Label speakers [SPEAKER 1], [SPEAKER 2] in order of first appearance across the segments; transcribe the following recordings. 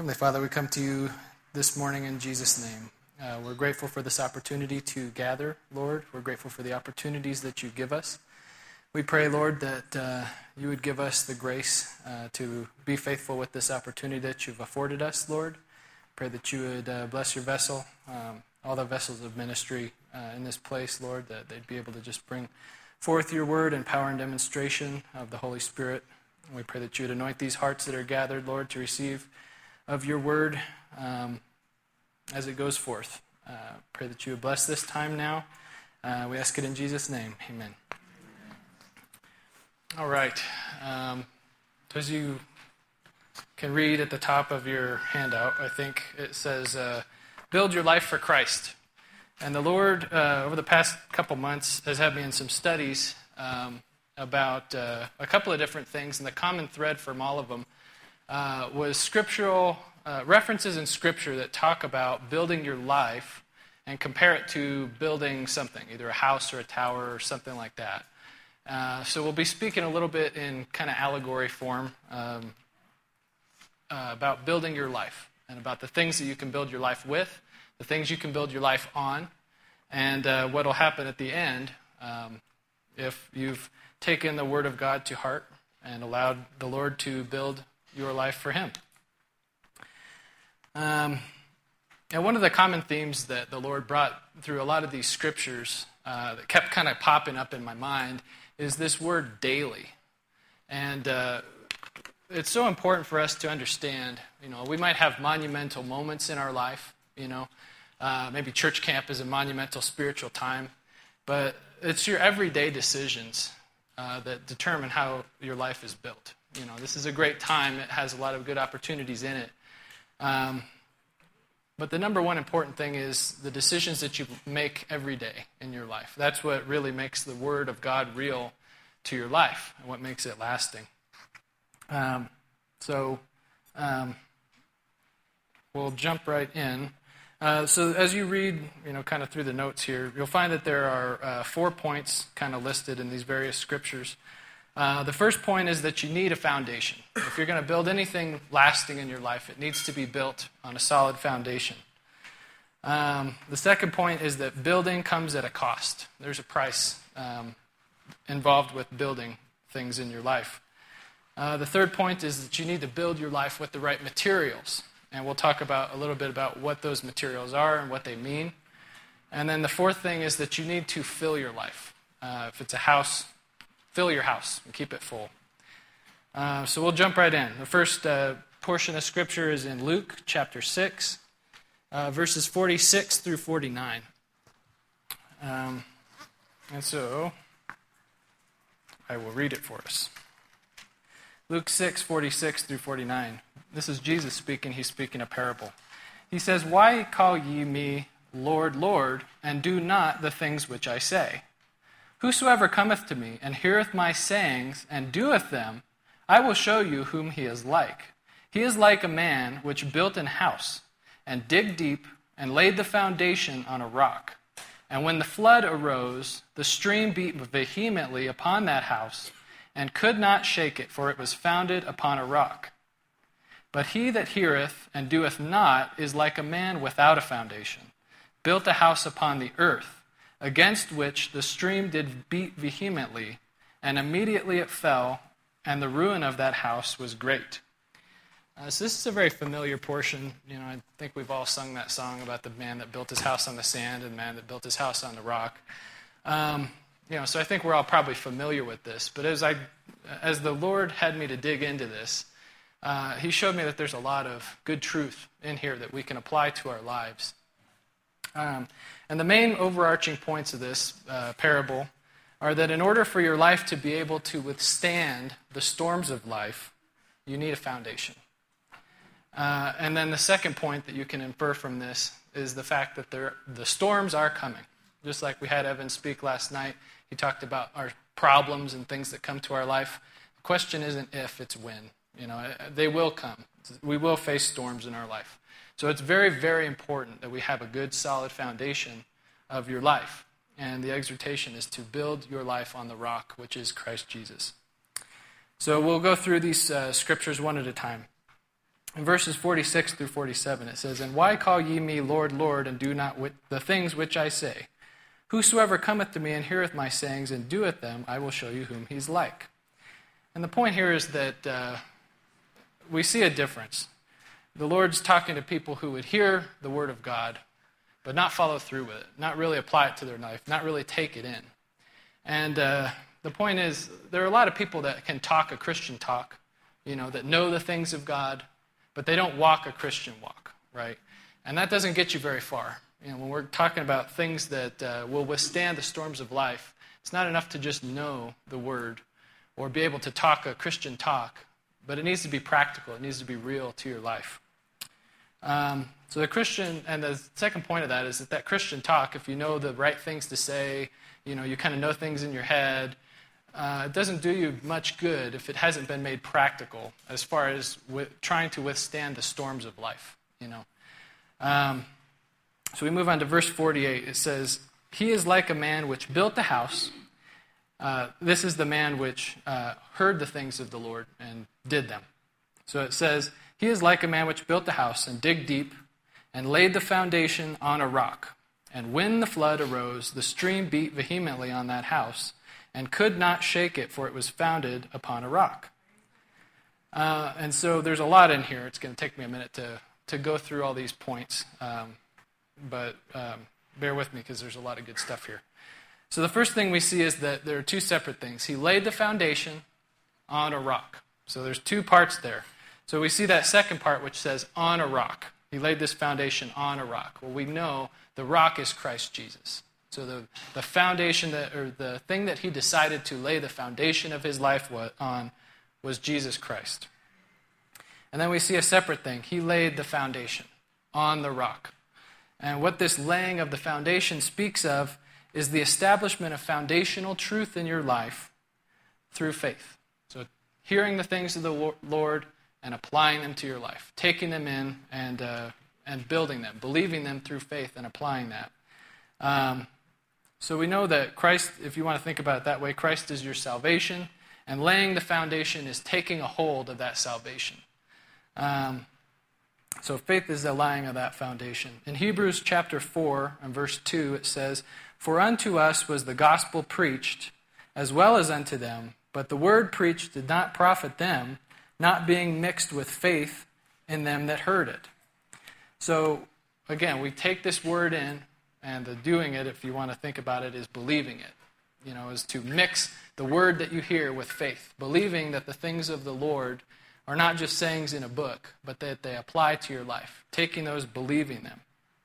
[SPEAKER 1] Heavenly Father, we come to you this morning in Jesus' name. We're grateful for this opportunity to gather, Lord. We're grateful for the opportunities that you give us. We pray, Lord, that you would give us the grace to be faithful with this opportunity that you've afforded us, Lord. Pray that you would bless your vessel, all the vessels of ministry in this place, Lord, that they'd be able to just bring forth your word and power and demonstration of the Holy Spirit. And we pray that you would anoint these hearts that are gathered, Lord, to receive of your word as it goes forth. Pray that you would bless this time now. We ask it in Jesus' name. Amen. All right. As you can read at the top of your handout, I think it says, build your life for Christ. And the Lord, over the past couple months, has had me in some studies about a couple of different things, and the common thread from all of them was scriptural references in Scripture that talk about building your life and compare it to building something, either a house or a tower or something like that. So we'll be speaking a little bit in kind of allegory form about building your life and about the things that you can build your life with, the things you can build your life on, and what will happen at the end if you've taken the Word of God to heart and allowed the Lord to build your life for Him. And one of the common themes that the Lord brought through a lot of these scriptures that kept kind of popping up in my mind is this word daily. And it's so important for us to understand, we might have monumental moments in our life, maybe church camp is a monumental spiritual time, but it's your everyday decisions that determine how your life is built. This is a great time. It has a lot of good opportunities in it. But the number one important thing is the decisions that you make every day in your life. That's what really makes the Word of God real to your life and what makes it lasting. We'll jump right in. So as you read, kind of through the notes here, you'll find that there are 4 points kind of listed in these various scriptures. The first point is that you need a foundation. If you're going to build anything lasting in your life, it needs to be built on a solid foundation. The second point is that building comes at a cost. There's a price involved with building things in your life. The third point is that you need to build your life with the right materials. And we'll talk about a little bit about what those materials are and what they mean. And then the fourth thing is that you need to fill your life. If it's a house, fill your house and keep it full. So we'll jump right in. The first portion of Scripture is in Luke chapter 6, verses 46 through 49. And so I will read it for us. Luke 6, 46 through 49. This is Jesus speaking. He's speaking a parable. He says, "Why call ye me Lord, Lord, and do not the things which I say? Whosoever cometh to me, and heareth my sayings, and doeth them, I will show you whom he is like. He is like a man which built an house, and digged deep, and laid the foundation on a rock. And when the flood arose, the stream beat vehemently upon that house, and could not shake it, for it was founded upon a rock. But he that heareth and doeth not is like a man without a foundation, built a house upon the earth, against which the stream did beat vehemently, and immediately it fell, and the ruin of that house was great." So this is a very familiar portion. I think we've all sung that song about the man that built his house on the sand and the man that built his house on the rock. So I think we're all probably familiar with this. But as the Lord had me to dig into this, He showed me that there's a lot of good truth in here that we can apply to our lives. And the main overarching points of this parable are that in order for your life to be able to withstand the storms of life, you need a foundation. And then the second point that you can infer from this is the fact that the storms are coming. Just like we had Evan speak last night, he talked about our problems and things that come to our life. The question isn't if, it's when. They will come. We will face storms in our life. So it's very, very important that we have a good, solid foundation of your life. And the exhortation is to build your life on the rock, which is Christ Jesus. So we'll go through these scriptures one at a time. In verses 46 through 47, it says, "And why call ye me Lord, Lord, and do not the things which I say? Whosoever cometh to me and heareth my sayings and doeth them, I will show you whom he's like." And the point here is that we see a difference. The Lord's talking to people who would hear the word of God, but not follow through with it, not really apply it to their life, not really take it in. And the point is, there are a lot of people that can talk a Christian talk, that know the things of God, but they don't walk a Christian walk, right? And that doesn't get you very far. When we're talking about things that will withstand the storms of life, it's not enough to just know the word or be able to talk a Christian talk, but it needs to be practical. It needs to be real to your life. So the Christian, and the second point of that is that Christian talk, if you know the right things to say, you kind of know things in your head, it doesn't do you much good if it hasn't been made practical as far as trying to withstand the storms of life, So we move on to verse 48. It says, "He is like a man which built a house." This is the man which heard the things of the Lord and did them. So it says, "He is like a man which built a house and digged deep and laid the foundation on a rock. And when the flood arose, the stream beat vehemently on that house and could not shake it, for it was founded upon a rock." And so there's a lot in here. It's going to take me a minute to go through all these points. But bear with me because there's a lot of good stuff here. So the first thing we see is that there are two separate things. He laid the foundation on a rock. So there's two parts there. So we see that second part which says on a rock. He laid this foundation on a rock. Well, we know the rock is Christ Jesus. So the foundation, or the thing that he decided to lay the foundation of his life on was Jesus Christ. And then we see a separate thing. He laid the foundation on the rock. And what this laying of the foundation speaks of is the establishment of foundational truth in your life through faith. So hearing the things of the Lord and applying them to your life, taking them in and building them, believing them through faith and applying that. So we know that Christ, if you want to think about it that way, Christ is your salvation, and laying the foundation is taking a hold of that salvation. So faith is the laying of that foundation. In Hebrews chapter 4 and verse 2, it says, "For unto us was the gospel preached, as well as unto them, but the word preached did not profit them, not being mixed with faith in them that heard it." So, again, we take this word in, and the doing it, if you want to think about it, is believing it. Is to mix the word that you hear with faith, believing that the things of the Lord are not just sayings in a book, but that they apply to your life, taking those, believing them.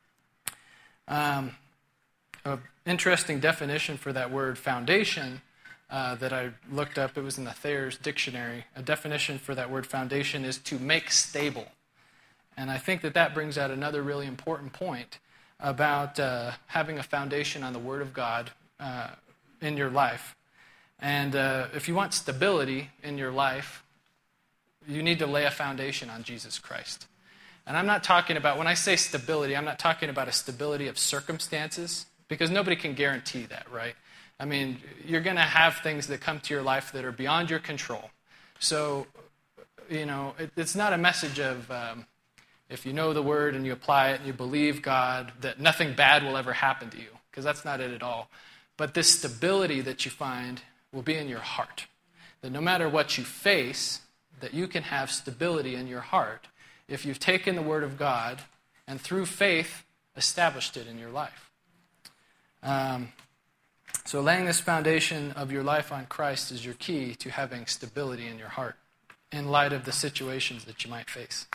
[SPEAKER 1] An interesting definition for that word foundation that I looked up, it was in the Thayer's Dictionary. A definition for that word foundation is to make stable. And I think that brings out another really important point about having a foundation on the Word of God in your life. And if you want stability in your life, you need to lay a foundation on Jesus Christ. And I'm not talking about, when I say stability, I'm not talking about a stability of circumstances, because nobody can guarantee that, right? I mean, you're going to have things that come to your life that are beyond your control. So, it's not a message of if you know the Word and you apply it and you believe God, that nothing bad will ever happen to you, because that's not it at all. But this stability that you find will be in your heart. That no matter what you face, that you can have stability in your heart if you've taken the Word of God and through faith established it in your life. So laying this foundation of your life on Christ is your key to having stability in your heart in light of the situations that you might face.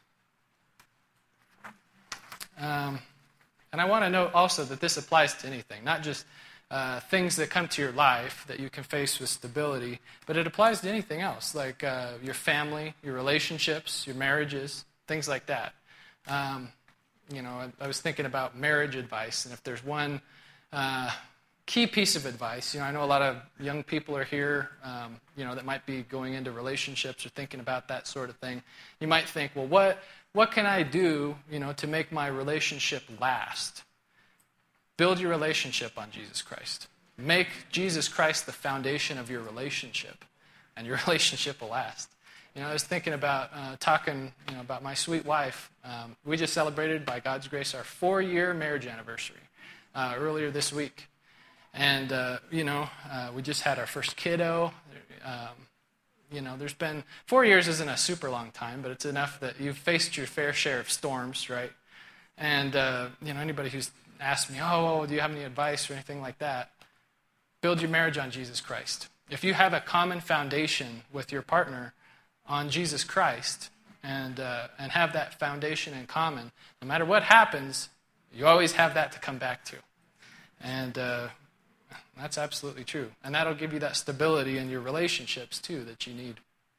[SPEAKER 1] And I want to note also that this applies to anything, not just things that come to your life that you can face with stability, but it applies to anything else, like your family, your relationships, your marriages, things like that. I was thinking about marriage advice, and if there's one key piece of advice, I know a lot of young people are here, that might be going into relationships or thinking about that sort of thing. You might think, well, what can I do, to make my relationship last? Build your relationship on Jesus Christ. Make Jesus Christ the foundation of your relationship, and your relationship will last. I was thinking about talking, about my sweet wife. We just celebrated, by God's grace, our 4-year marriage anniversary earlier this week. And, we just had our first kiddo. There's been 4 years isn't a super long time, but it's enough that you've faced your fair share of storms, right? And, anybody who's asked me, do you have any advice or anything like that? Build your marriage on Jesus Christ. If you have a common foundation with your partner on Jesus Christ and have that foundation in common, no matter what happens, you always have that to come back to. And that's absolutely true. And that'll give you that stability in your relationships, too, that you need.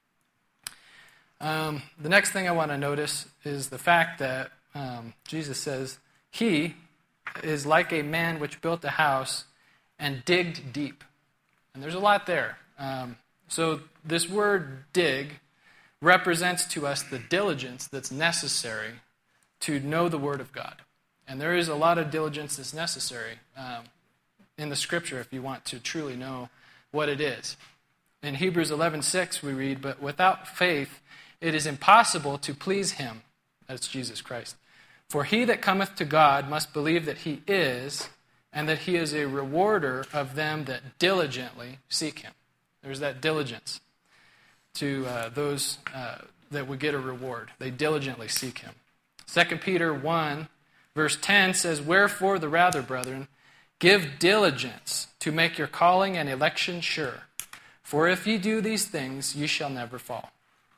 [SPEAKER 1] The next thing I want to notice is the fact that Jesus says, he is like a man which built a house and digged deep. And there's a lot there. So this word dig represents to us the diligence that's necessary to know the Word of God. And there is a lot of diligence that's necessary in the Scripture if you want to truly know what it is. In Hebrews 11:6 we read, "But without faith it is impossible to please him," that's Jesus Christ. "For he that cometh to God must believe that he is, and that he is a rewarder of them that diligently seek him." There's that diligence to those that would get a reward. They diligently seek him. 2 Peter 1, verse 10 says, "Wherefore the rather, brethren, give diligence to make your calling and election sure. For if ye do these things, ye shall never fall."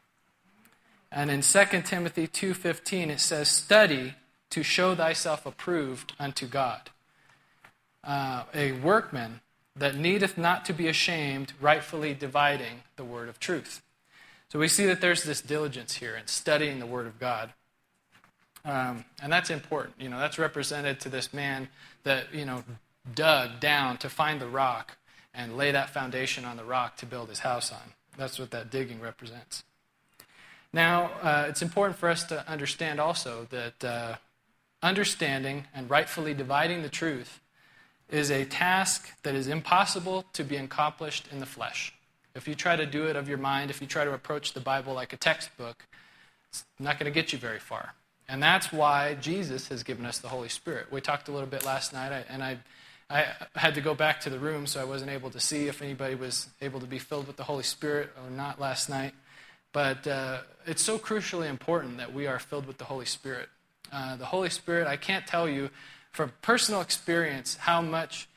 [SPEAKER 1] And in 2 Timothy 2:15 it says, "Study to show thyself approved unto God, a workman that needeth not to be ashamed, rightfully dividing the word of truth." So we see that there's this diligence here in studying the Word of God. And that's important. That's represented to this man that, dug down to find the rock and lay that foundation on the rock to build his house on. That's what that digging represents. Now, it's important for us to understand also that understanding and rightfully dividing the truth is a task that is impossible to be accomplished in the flesh. If you try to do it of your mind, if you try to approach the Bible like a textbook, it's not going to get you very far. And that's why Jesus has given us the Holy Spirit. We talked a little bit last night, and I had to go back to the room, so I wasn't able to see if anybody was able to be filled with the Holy Spirit or not last night. But it's so crucially important that we are filled with the Holy Spirit. The Holy Spirit, I can't tell you from personal experience how much,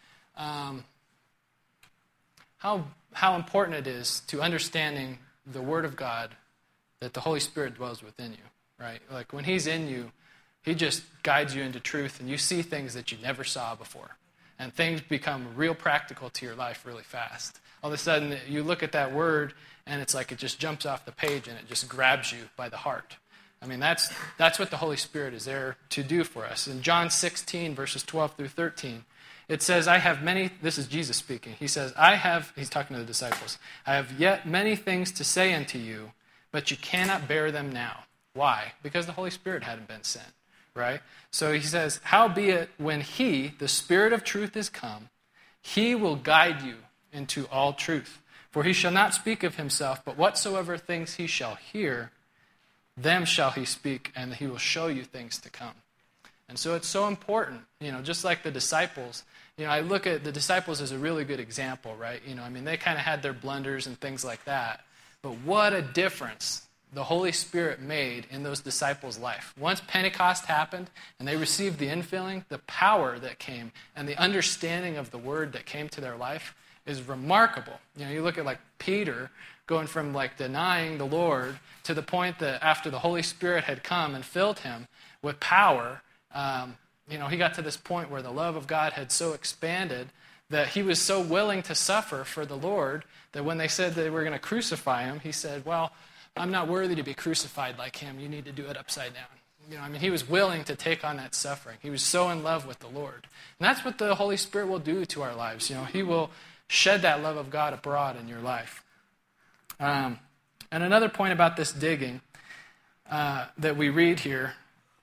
[SPEAKER 1] how important it is to understanding the Word of God that the Holy Spirit dwells within you, right? Like when He's in you, He just guides you into truth, and you see things that you never saw before. And things become real practical to your life really fast. All of a sudden, you look at that Word, and it's like it just jumps off the page, and it just grabs you by the heart. I mean, that's what the Holy Spirit is there to do for us. In John 16, verses 12 through 13, it says, "I have many," this is Jesus speaking, he says, he's talking to the disciples, "I have yet many things to say unto you, but you cannot bear them now." Why? Because the Holy Spirit hadn't been sent, right? So he says, "Howbeit, when he, the Spirit of truth, is come, he will guide you into all truth. For he shall not speak of himself, but whatsoever things he shall hear, them shall he speak, and he will show you things to come." And so it's so important, just like the disciples. I look at the disciples as a really good example, right? They kind of had their blunders and things like that. But what a difference the Holy Spirit made in those disciples' life. Once Pentecost happened and they received the infilling, the power that came and the understanding of the Word that came to their life is remarkable. You look at like Peter going from like denying the Lord to the point that after the Holy Spirit had come and filled him with power, he got to this point where the love of God had so expanded that he was so willing to suffer for the Lord that when they said they were going to crucify him, he said, "Well, I'm not worthy to be crucified like him. You need to do it upside down." He was willing to take on that suffering. He was so in love with the Lord. And that's what the Holy Spirit will do to our lives. He will shed that love of God abroad in your life. And another point about this digging that we read here,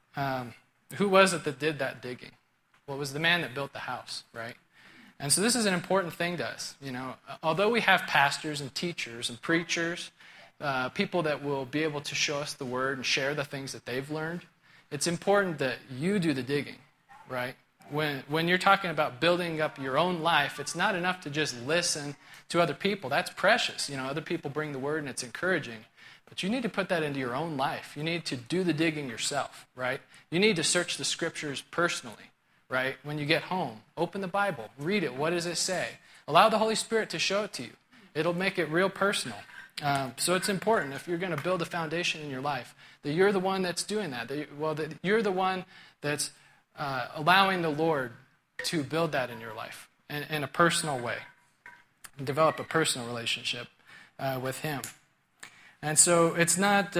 [SPEAKER 1] who was it that did that digging? Well, it was the man that built the house, right? And so this is an important thing to us. Although we have pastors and teachers and preachers people that will be able to show us the Word and share the things that they've learned, it's important that you do the digging, right? When you're talking about building up your own life, it's not enough to just listen to other people. That's precious. Other people bring the Word and it's encouraging. But you need to put that into your own life. You need to do the digging yourself, right? You need to search the Scriptures personally, right? When you get home, open the Bible, read it. What does it say? Allow the Holy Spirit to show it to you. It'll make it real personal. So it's important, if you're going to build a foundation in your life, that you're the one that's doing that. That you're the one that's allowing the Lord to build that in your life in a personal way. Develop a personal relationship with Him. And so it's not,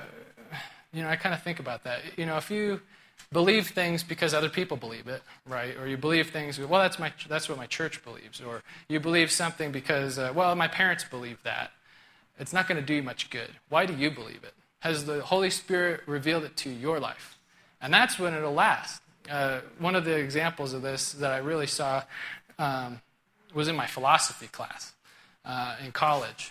[SPEAKER 1] I kind of think about that. If you believe things because other people believe it, right? Or you believe things, well, that's what my church believes. Or you believe something because, my parents believe that. It's not going to do you much good. Why do you believe it? Has the Holy Spirit revealed it to your life? And that's when it'll last. One of the examples of this that I really saw was in my philosophy class in college.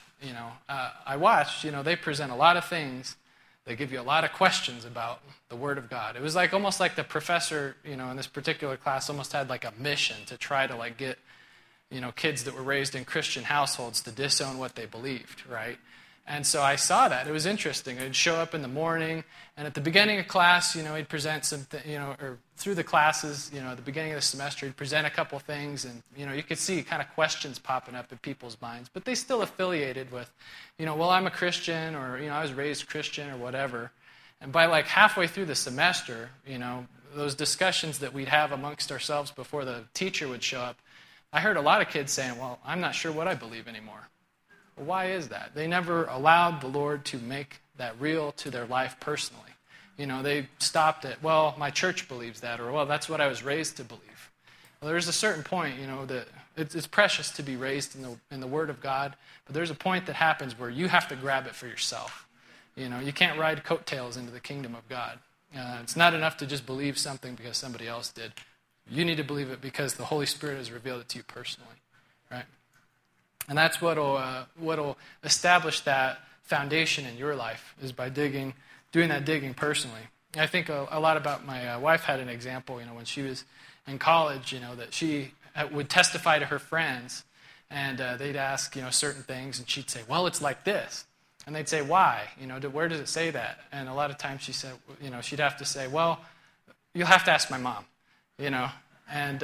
[SPEAKER 1] I watched, they present a lot of things. They give you a lot of questions about the Word of God. It was almost like the professor, in this particular class almost had a mission to try to get, kids that were raised in Christian households to disown what they believed, right? And so I saw that. It was interesting. It'd show up in the morning, and at the beginning of class, he'd present something, or through the classes, at the beginning of the semester, he'd present a couple things, and, you could see kind of questions popping up in people's minds, but they still affiliated with, I'm a Christian, or, I was raised Christian, or whatever. And by halfway through the semester, those discussions that we'd have amongst ourselves before the teacher would show up, I heard a lot of kids saying, well, I'm not sure what I believe anymore. Well, why is that? They never allowed the Lord to make that real to their life personally. They stopped at, my church believes that, or, that's what I was raised to believe. Well, there's a certain point, that it's precious to be raised in the Word of God, but there's a point that happens where you have to grab it for yourself. You can't ride coattails into the kingdom of God. It's not enough to just believe something because somebody else did. You need to believe it because the Holy Spirit has revealed it to you personally, right? And that's what'll establish that foundation in your life, is by doing that digging personally. I think a lot about my wife. Had an example, when she was in college, that she would testify to her friends, and they'd ask, certain things, and she'd say, well, it's like this. And they'd say, why? Where does it say that? And a lot of times she said, she'd have to say, well, you'll have to ask my mom, and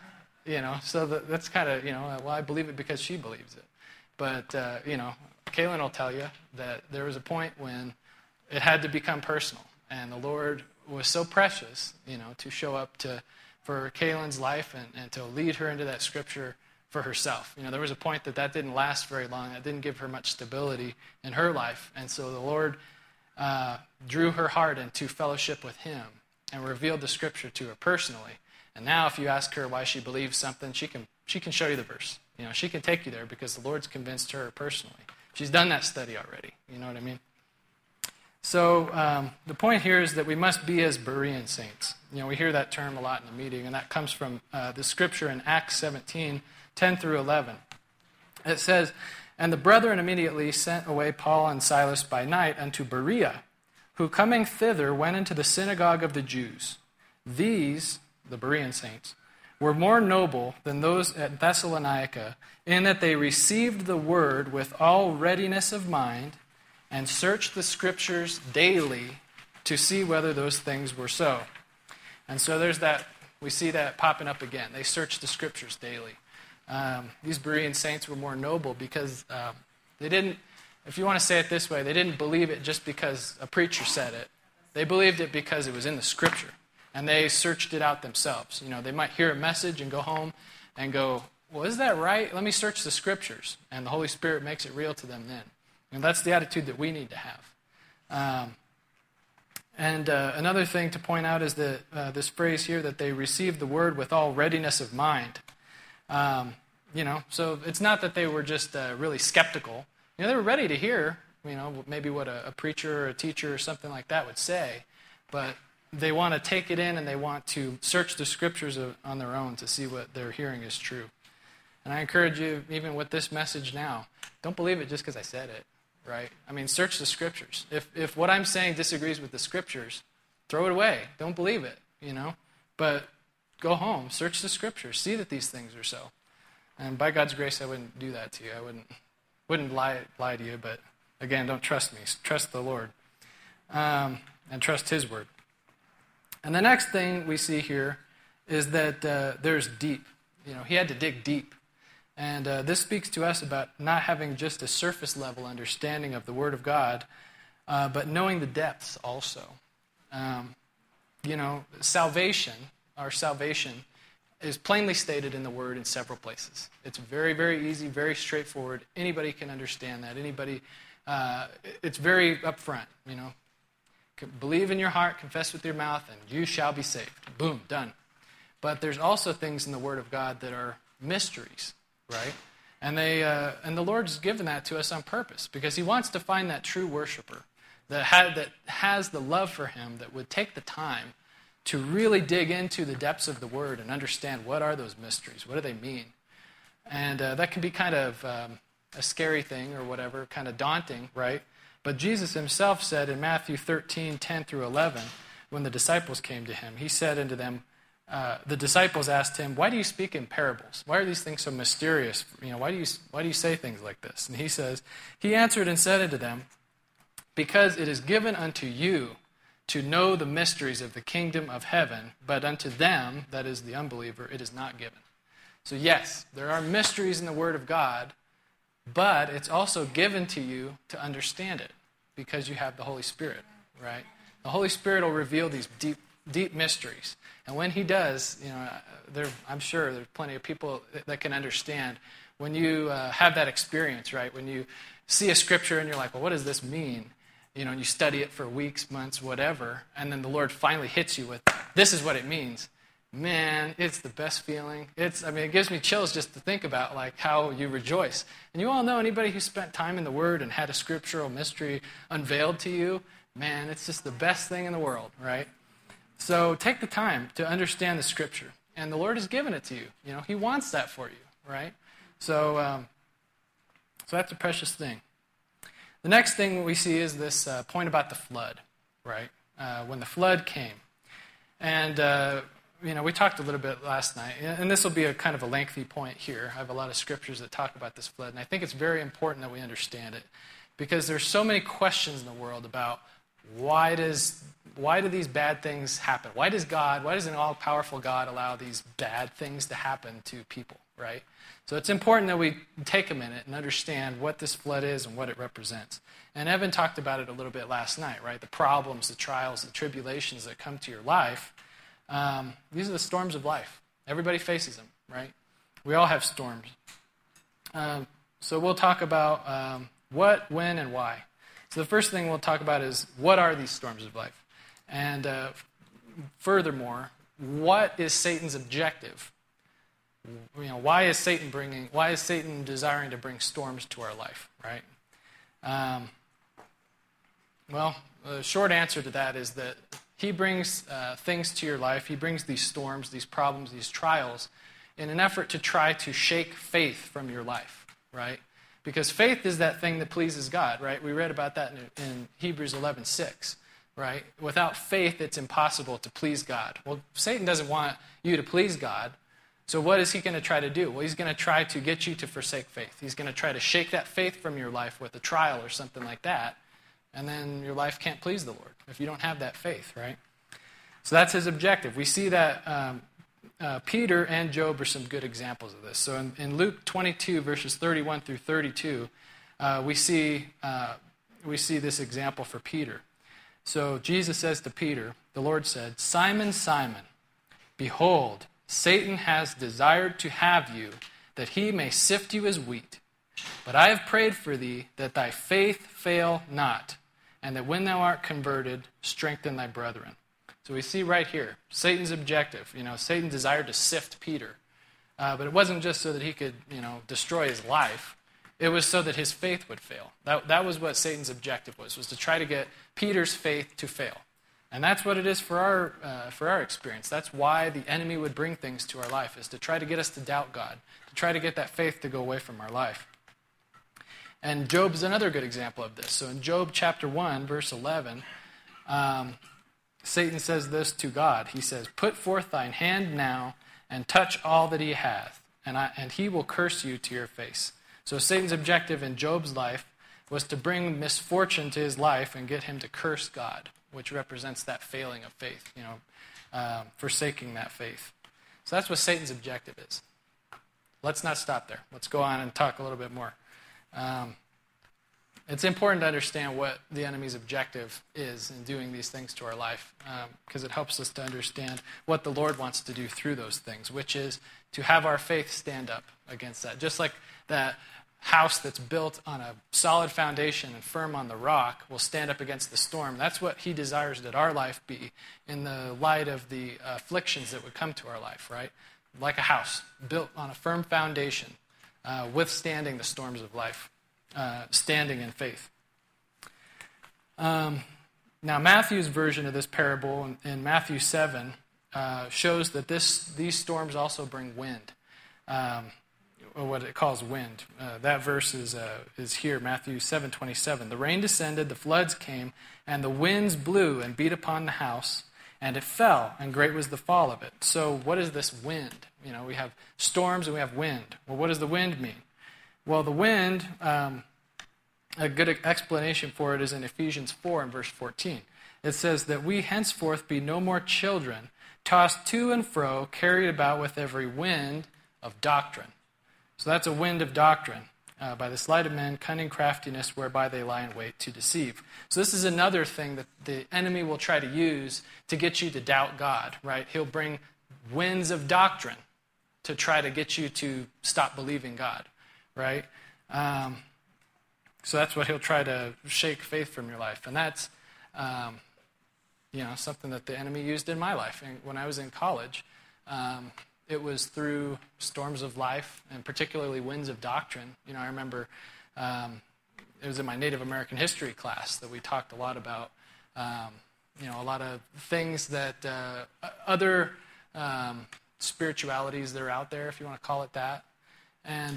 [SPEAKER 1] so that's kind of, I believe it because she believes it. But, Kaylin will tell you that there was a point when it had to become personal. And the Lord was so precious, to show up for Kaylin's life and to lead her into that Scripture for herself. There was a point that didn't last very long. That didn't give her much stability in her life. And so the Lord drew her heart into fellowship with Him and revealed the Scripture to her personally. And now if you ask her why she believes something, she can show you the verse. She can take you there because the Lord's convinced her personally. She's done that study already. You know what I mean? So the point here is that we must be as Berean saints. We hear that term a lot in the meeting, and that comes from the Scripture in Acts 17, 10 through 11. It says, and the brethren immediately sent away Paul and Silas by night unto Berea, who coming thither went into the synagogue of the Jews. These, the Berean saints, were more noble than those at Thessalonica, in that they received the word with all readiness of mind, and searched the Scriptures daily to see whether those things were so. And so there's that, we see that popping up again. They searched the Scriptures daily. These Berean saints were more noble because they didn't, if you want to say it this way, they didn't believe it just because a preacher said it. They believed it because it was in the Scripture. And they searched it out themselves. They might hear a message and go home and go, well, is that right? Let me search the Scriptures. And the Holy Spirit makes it real to them then. And that's the attitude that we need to have. Another thing to point out is that this phrase here, that they received the word with all readiness of mind. So it's not that they were just really skeptical. They were ready to hear, maybe what a preacher or a teacher or something like that would say. But they want to take it in and they want to search the Scriptures on their own to see what they're hearing is true. And I encourage you, even with this message now, don't believe it just because I said it. right? I mean, search the Scriptures. If what I'm saying disagrees with the Scriptures, throw it away. Don't believe it, But go home, search the Scriptures, see that these things are so. And by God's grace, I wouldn't do that to you. I wouldn't lie to you, but again, don't trust me. Trust the Lord and trust His Word. And the next thing we see here is that there's deep. He had to dig deep. And this speaks to us about not having just a surface level understanding of the Word of God, but knowing the depths also. Salvation, our salvation, is plainly stated in the Word in several places. It's very, very easy, very straightforward. Anybody can understand that. It's very upfront, Believe in your heart, confess with your mouth, and you shall be saved. Boom, done. But there's also things in the Word of God that are mysteries, right? And the Lord's given that to us on purpose because He wants to find that true worshiper that has the love for Him, that would take the time to really dig into the depths of the Word and understand what are those mysteries, what do they mean. And that can be kind of a scary thing or whatever, kind of daunting, right? But Jesus Himself said in Matthew 13:10-11, when the disciples came to Him, He said unto them, the disciples asked Him, "Why do you speak in parables? Why are these things so mysterious? Why do you say things like this?" And He answered and said unto them, "Because it is given unto you to know the mysteries of the kingdom of heaven, but unto them," that is the unbeliever, "it is not given." So yes, there are mysteries in the Word of God, but it's also given to you to understand it because you have the Holy Spirit, right? The Holy Spirit will reveal these deep, deep mysteries. And when He does, I'm sure there's plenty of people that can understand when you have that experience, right? When you see a scripture and you're like, well, what does this mean? And you study it for weeks, months, whatever, and then the Lord finally hits you with, this is what it means. Man, it's the best feeling. It gives me chills just to think about like how you rejoice. And you all know anybody who spent time in the Word and had a scriptural mystery unveiled to you, man, it's just the best thing in the world, right? So take the time to understand the Scripture. And the Lord has given it to you. He wants that for you, right? So that's a precious thing. The next thing we see is this point about the flood, right? When the flood came. And we talked a little bit last night, and this will be a kind of a lengthy point here. I have a lot of scriptures that talk about this flood, and I think it's very important that we understand it because there's so many questions in the world about why do these bad things happen? Why does an all-powerful God allow these bad things to happen to people, right? So it's important that we take a minute and understand what this flood is and what it represents. And Evan talked about it a little bit last night, right? The problems, the trials, the tribulations that come to your life. These are the storms of life. Everybody faces them, right? We all have storms. So we'll talk about what, when, and why. So the first thing we'll talk about is what are these storms of life? And furthermore, what is Satan's objective? Why is Satan desiring to bring storms to our life, right? The short answer to that is that he brings things to your life. He brings these storms, these problems, these trials in an effort to try to shake faith from your life, right? Because faith is that thing that pleases God, right? We read about that in Hebrews 11:6, right? Without faith, it's impossible to please God. Well, Satan doesn't want you to please God, so what is he going to try to do? Well, he's going to try to get you to forsake faith. He's going to try to shake that faith from your life with a trial or something like that, and then your life can't please the Lord if you don't have that faith, right? So that's his objective. We see that Peter and Job are some good examples of this. So in Luke 22, verses 31 through 32, we see this example for Peter. So Jesus says to Peter, the Lord said, "Simon, Simon, behold, Satan has desired to have you, that he may sift you as wheat. But I have prayed for thee, that thy faith fail not, and that when thou art converted, strengthen thy brethren." So we see right here, Satan's objective. Satan desired to sift Peter. But it wasn't just so that he could, destroy his life. It was so that his faith would fail. That was what Satan's objective was to try to get Peter's faith to fail. And that's what it is for our experience. That's why the enemy would bring things to our life, is to try to get us to doubt God, to try to get that faith to go away from our life. And Job is another good example of this. So in Job chapter 1, verse 11, Satan says this to God. He says, "Put forth thine hand now, and touch all that he hath, and he will curse you to your face." So Satan's objective in Job's life was to bring misfortune to his life and get him to curse God, which represents that failing of faith, forsaking that faith. So that's what Satan's objective is. Let's not stop there. Let's go on and talk a little bit more. It's important to understand what the enemy's objective is in doing these things to our life, because it helps us to understand what the Lord wants to do through those things, which is to have our faith stand up against that. Just like that house that's built on a solid foundation and firm on the rock will stand up against the storm. That's what he desires that our life be in the light of the afflictions that would come to our life, right? Like a house built on a firm foundation, withstanding the storms of life, standing in faith. Now, Matthew's version of this parable in Matthew 7 shows that these storms also bring wind. What it calls wind. That verse is here, Matthew 7:27. "The rain descended, the floods came, and the winds blew and beat upon the house, and it fell, and great was the fall of it." So what is this wind? We have storms and we have wind. Well, what does the wind mean? Well, the wind, a good explanation for it is in Ephesians 4 and verse 14. It says that we henceforth be no more children, tossed to and fro, carried about with every wind of doctrine. So that's a wind of doctrine, by the sleight of men, cunning craftiness, whereby they lie in wait to deceive. So this is another thing that the enemy will try to use to get you to doubt God, right? He'll bring winds of doctrine to try to get you to stop believing God, right? So that's what he'll try to shake faith from your life. And that's, something that the enemy used in my life. And when I was in college, it was through storms of life, and particularly winds of doctrine. I remember it was in my Native American history class that we talked a lot about, a lot of things that other spiritualities that are out there, if you want to call it that. And,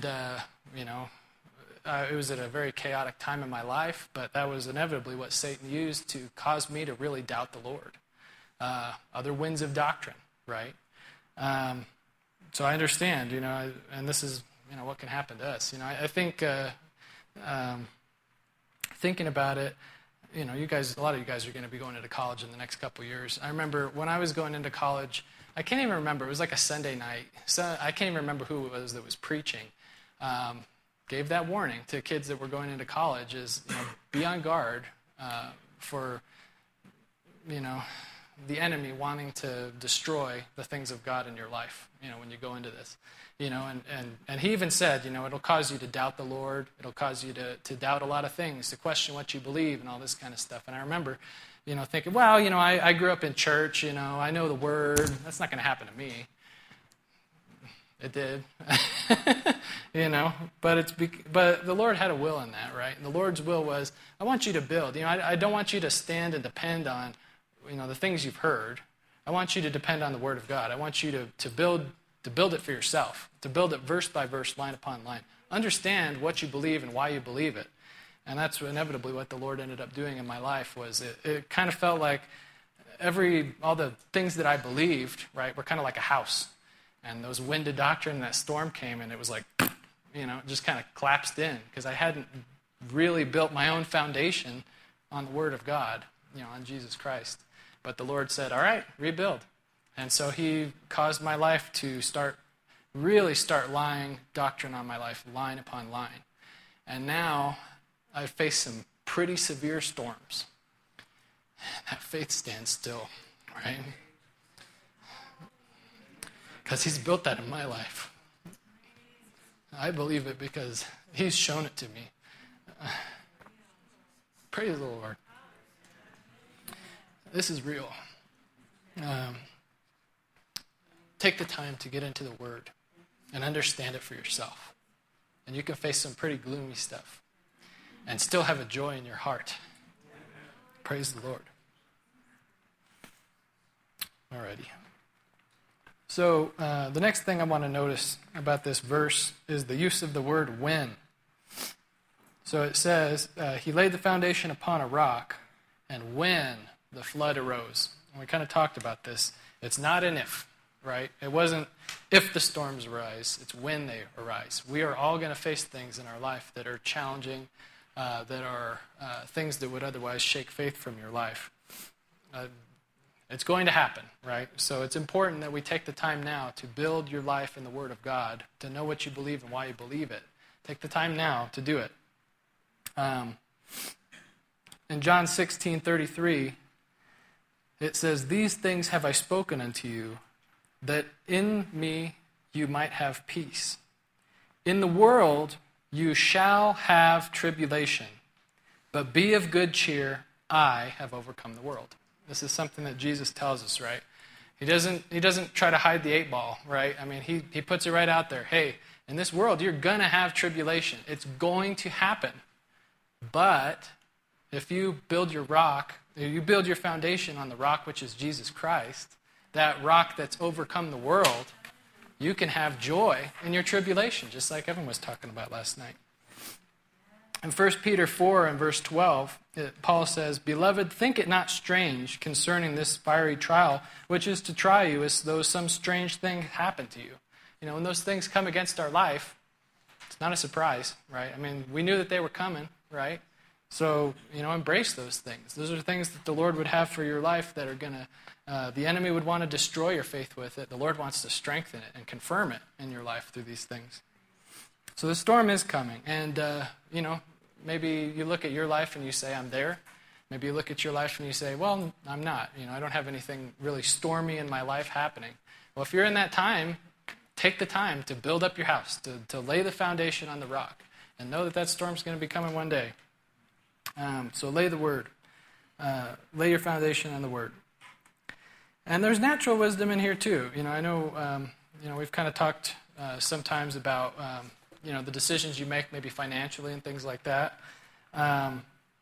[SPEAKER 1] it was at a very chaotic time in my life, but that was inevitably what Satan used to cause me to really doubt the Lord. Other winds of doctrine, right? So I understand, and this is, what can happen to us. I think thinking about it, a lot of you guys are going to be going into college in the next couple of years. I remember when I was going into college, I can't even remember. It was like a Sunday night. So I can't even remember who it was that was preaching. Gave that warning to kids that were going into college is, be on guard for, the enemy wanting to destroy the things of God in your life, when you go into this. And he even said, it'll cause you to doubt the Lord. It'll cause you to doubt a lot of things, to question what you believe and all this kind of stuff. And I remember, thinking, well, I grew up in church, I know the Word. That's not going to happen to me. It did. But the Lord had a will in that, right? And the Lord's will was, I want you to build. I don't want you to stand and depend on, the things you've heard. I want you to depend on the Word of God. I want you to build it for yourself, to build it verse by verse, line upon line. Understand what you believe and why you believe it. And that's inevitably what the Lord ended up doing in my life. Was it kind of felt like all the things that I believed, right, were kind of like a house. And those wind of doctrine, and that storm came, and it was like, it just kind of collapsed in, because I hadn't really built my own foundation on the Word of God, on Jesus Christ. But the Lord said, all right, rebuild. And so he caused my life to really start lying doctrine on my life, line upon line. And now I've faced some pretty severe storms. That faith stands still, right? Because he's built that in my life. I believe it because he's shown it to me. Praise the Lord. This is real. Take the time to get into the Word and understand it for yourself. And you can face some pretty gloomy stuff and still have a joy in your heart. Praise the Lord. Alrighty. So the next thing I want to notice about this verse is the use of the word when. So it says, he laid the foundation upon a rock, and when the flood arose. And we kind of talked about this. It's not an if, right? It wasn't if the storms arise. It's when they arise. We are all going to face things in our life that are challenging, that are things that would otherwise shake faith from your life. It's going to happen, right? So it's important that we take the time now to build your life in the Word of God, to know what you believe and why you believe it. Take the time now to do it. In John 16:33, it says, "These things have I spoken unto you, that in me you might have peace. In the world you shall have tribulation, but be of good cheer, I have overcome the world." This is something that Jesus tells us, right? He doesn't try to hide the 8 ball, right? I mean, he puts it right out there. Hey, in this world, you're going to have tribulation. It's going to happen. But if you build your foundation on the rock, which is Jesus Christ, that rock that's overcome the world, you can have joy in your tribulation, just like Evan was talking about last night. In 1 Peter 4 and verse 12, Paul says, "Beloved, think it not strange concerning this fiery trial, which is to try you as though some strange thing happened to you." You know, when those things come against our life, it's not a surprise, right? I mean, we knew that they were coming, right? So, embrace those things. Those are things that the Lord would have for your life that are going to, the enemy would want to destroy your faith with it. The Lord wants to strengthen it and confirm it in your life through these things. So the storm is coming, and, maybe you look at your life and you say, I'm there. Maybe you look at your life and you say, well, I'm not. I don't have anything really stormy in my life happening. Well, if you're in that time, take the time to build up your house, to lay the foundation on the rock, and know that storm's going to be coming one day. So lay the word. Lay your foundation on the word. And there's natural wisdom in here too. I know, we've kind of talked sometimes about, the decisions you make maybe financially and things like that. I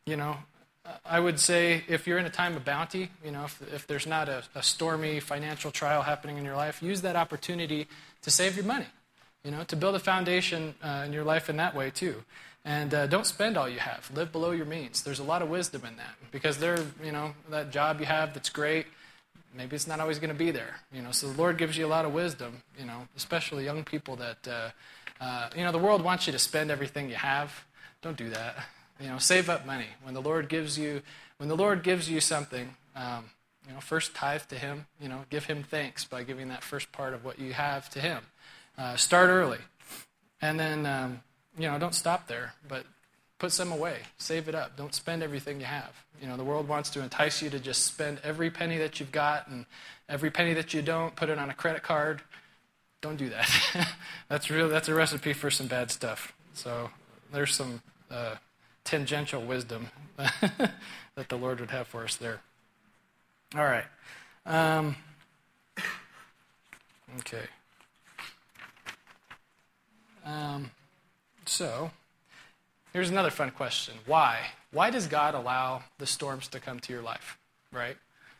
[SPEAKER 1] would say if you're in a time of bounty, if there's not a stormy financial trial happening in your life, use that opportunity to save your money, to build a foundation in your life in that way too. And don't spend all you have. Live below your means. There's a lot of wisdom in that because that job you have that's great, maybe it's not always going to be there. So the Lord gives you a lot of wisdom, especially young people that, the world wants you to spend everything you have. Don't do that. Save up money. When the Lord gives you something, first tithe to Him. Give Him thanks by giving that first part of what you have to Him. Start early. And then, don't stop there, but put some away. Save it up. Don't spend everything you have. The world wants to entice you to just spend every penny that you've got, and every penny that you don't, put it on a credit card. Don't do that. That's a recipe for some bad stuff. So there's some tangential wisdom that the Lord would have for us there. All right. Okay. So here's another fun question. Why? Why does God allow the storms to come to your life? Right?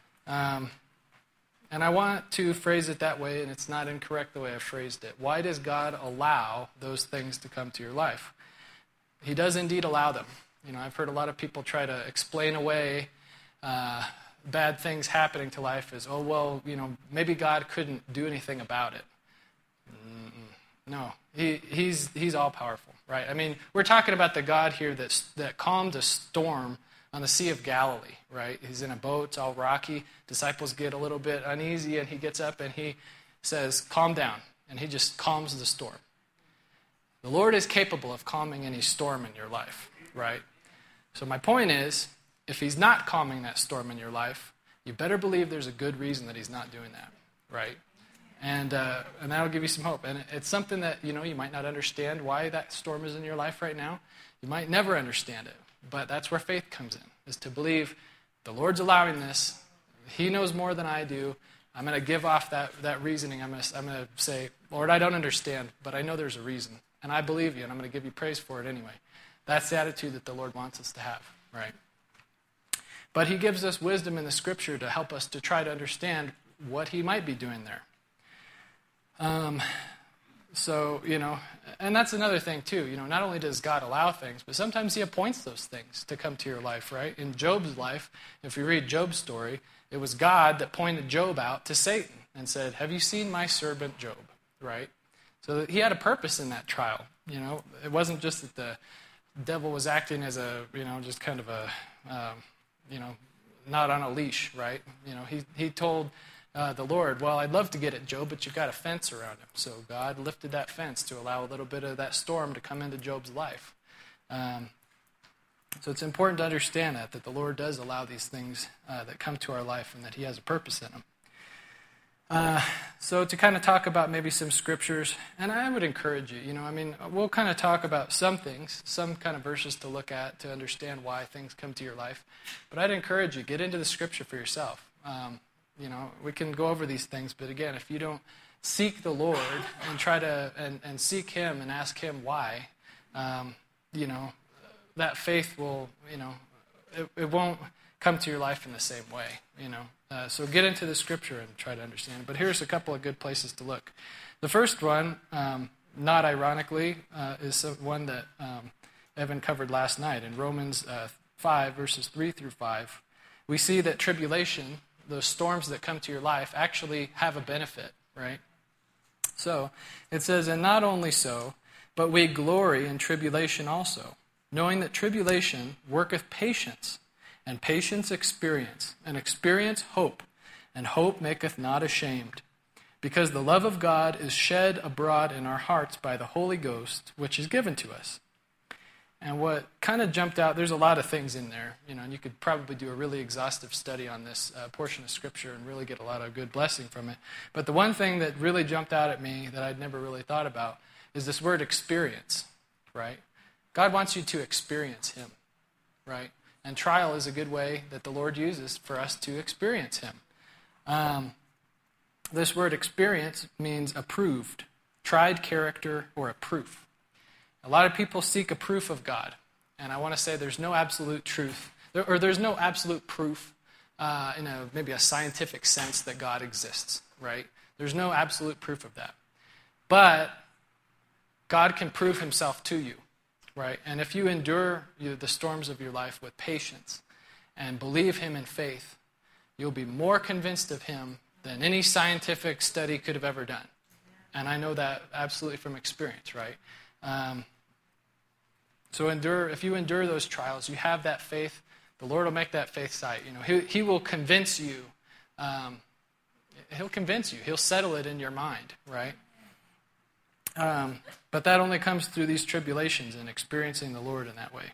[SPEAKER 1] And I want to phrase it that way, and it's not incorrect the way I've phrased it. Why does God allow those things to come to your life? He does indeed allow them. I've heard a lot of people try to explain away bad things happening to life as, maybe God couldn't do anything about it. No, he's all powerful, right? I mean, we're talking about the God here that calmed a storm on the Sea of Galilee, right? He's in a boat, it's all rocky. Disciples get a little bit uneasy, and he gets up and he says, calm down. And he just calms the storm. The Lord is capable of calming any storm in your life, right? So my point is, if he's not calming that storm in your life, you better believe there's a good reason that he's not doing that, right? And that'll give you some hope. And it's something that, you might not understand why that storm is in your life right now. You might never understand it. But that's where faith comes in, is to believe the Lord's allowing this. He knows more than I do. I'm going to give off that reasoning. I'm going to say, Lord, I don't understand, but I know there's a reason. And I believe you, and I'm going to give you praise for it anyway. That's the attitude that the Lord wants us to have, right? But he gives us wisdom in the Scripture to help us to try to understand what he might be doing there. So, and that's another thing too. Not only does God allow things, but sometimes he appoints those things to come to your life, right? In Job's life, if you read Job's story, it was God that pointed Job out to Satan and said, have you seen my servant Job, right? So he had a purpose in that trial. It wasn't just that the devil was acting as just kind of a, not on a leash, right? He told the Lord, well, I'd love to get at Job, but you've got a fence around him. So God lifted that fence to allow a little bit of that storm to come into Job's life. So it's important to understand that the Lord does allow these things that come to our life and that he has a purpose in them. So to kind of talk about maybe some scriptures, and I would encourage you, we'll kind of talk about some things, some kind of verses to look at to understand why things come to your life. But I'd encourage you, get into the scripture for yourself. We can go over these things, but again, if you don't seek the Lord and try to, and seek him and ask him why, that faith will, it won't come to your life in the same way, So get into the scripture and try to understand it. But here's a couple of good places to look. The first one, not ironically, is one that Evan covered last night. In Romans 5, verses 3 through 5, we see that tribulation, those storms that come to your life, actually have a benefit, right? So it says, and not only so, but we glory in tribulation also, knowing that tribulation worketh patience, and patience experience, and experience hope, and hope maketh not ashamed, because the love of God is shed abroad in our hearts by the Holy Ghost, which is given to us. And what kind of jumped out, there's a lot of things in there, and you could probably do a really exhaustive study on this portion of Scripture and really get a lot of good blessing from it. But the one thing that really jumped out at me that I'd never really thought about is this word experience, right? God wants you to experience him, right? And trial is a good way that the Lord uses for us to experience him. This word experience means approved, tried character, or a proof. A lot of people seek a proof of God. And I want to say there's no absolute truth, or there's no absolute proof in maybe a scientific sense that God exists, right? There's no absolute proof of that. But God can prove himself to you. Right? And if you endure the storms of your life with patience and believe him in faith, you'll be more convinced of him than any scientific study could have ever done. And I know that absolutely from experience, right? So if you endure those trials, you have that faith, the Lord will make that faith sight. He will convince you. He'll convince you. He'll settle it in your mind, right? But that only comes through these tribulations and experiencing the Lord in that way.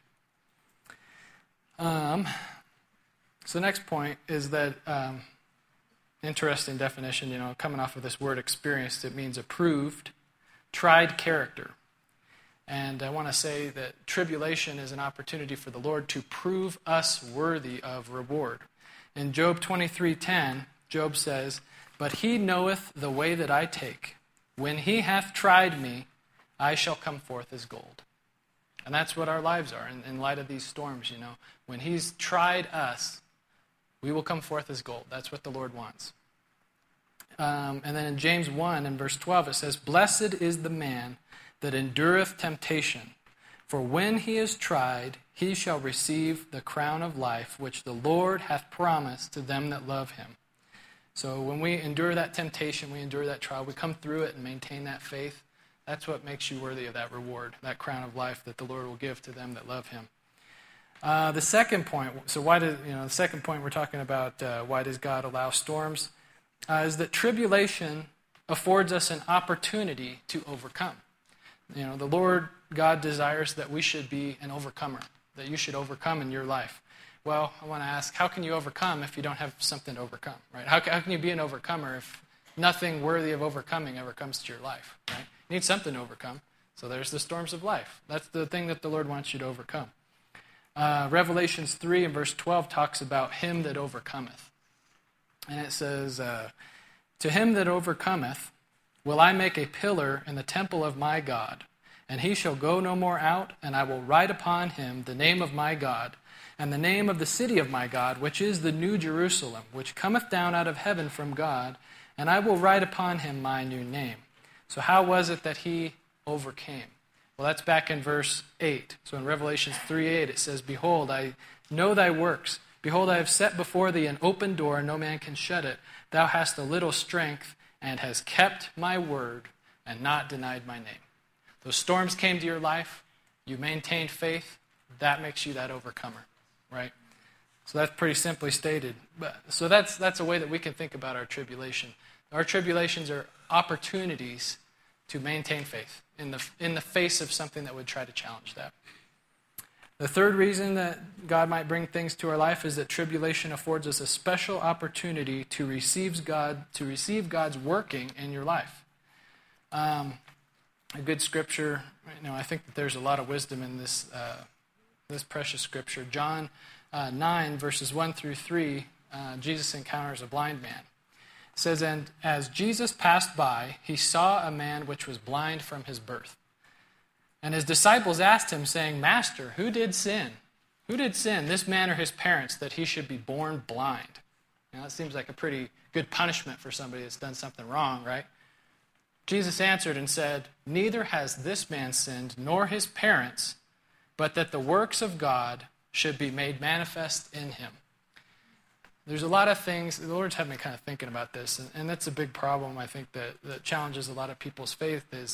[SPEAKER 1] So the next point is that interesting definition, coming off of this word experienced, it means approved, tried character. And I want to say that tribulation is an opportunity for the Lord to prove us worthy of reward. In Job 23:10, Job says, "But he knoweth the way that I take. When he hath tried me, I shall come forth as gold." And that's what our lives are in light of these storms, When he's tried us, we will come forth as gold. That's what the Lord wants. And then in James 1 and verse 12 it says, "Blessed is the man that endureth temptation, for when he is tried, he shall receive the crown of life, which the Lord hath promised to them that love him." So when we endure that temptation, we endure that trial, we come through it and maintain that faith, that's what makes you worthy of that reward, that crown of life that the Lord will give to them that love him. The second point, so the second point we're talking about, why does God allow storms, is that tribulation affords us an opportunity to overcome. The Lord God desires that we should be an overcomer, that you should overcome in your life. Well, I want to ask, how can you overcome if you don't have something to overcome, right? How can you be an overcomer if nothing worthy of overcoming ever comes to your life, right? You need something to overcome. So there's the storms of life. That's the thing that the Lord wants you to overcome. Revelations 3 and verse 12 talks about him that overcometh. And it says, "To him that overcometh will I make a pillar in the temple of my God, and he shall go no more out, and I will write upon him the name of my God, and the name of the city of my God, which is the New Jerusalem, which cometh down out of heaven from God, and I will write upon him my new name. So how was it that he overcame? Well, that's back in verse 8. So in Revelation 3:8 it says, "Behold, I know thy works. Behold, I have set before thee an open door, and no man can shut it. Thou hast a little strength, and hast kept my word, and not denied my name." Those storms came to your life. You maintained faith. That makes you that overcomer, right? So that's pretty simply stated. So that's a way that we can think about our tribulation. Our tribulations are opportunities to maintain faith in the face of something that would try to challenge that. The third reason that God might bring things to our life is that tribulation affords us a special opportunity to receive God's working in your life. A good scripture, I think that there's a lot of wisdom in this precious scripture. John 9, verses 1 through 3, Jesus encounters a blind man. It says, "And as Jesus passed by, he saw a man which was blind from his birth. And his disciples asked him, saying, Master, who did sin? Who did sin, this man or his parents, that he should be born blind?" That seems like a pretty good punishment for somebody that's done something wrong, right? Jesus answered and said, "Neither has this man sinned, nor his parents, but that the works of God should be made manifest in him." There's a lot of things, the Lord's had me kind of thinking about this, and that's a big problem, I think, that challenges a lot of people's faith is,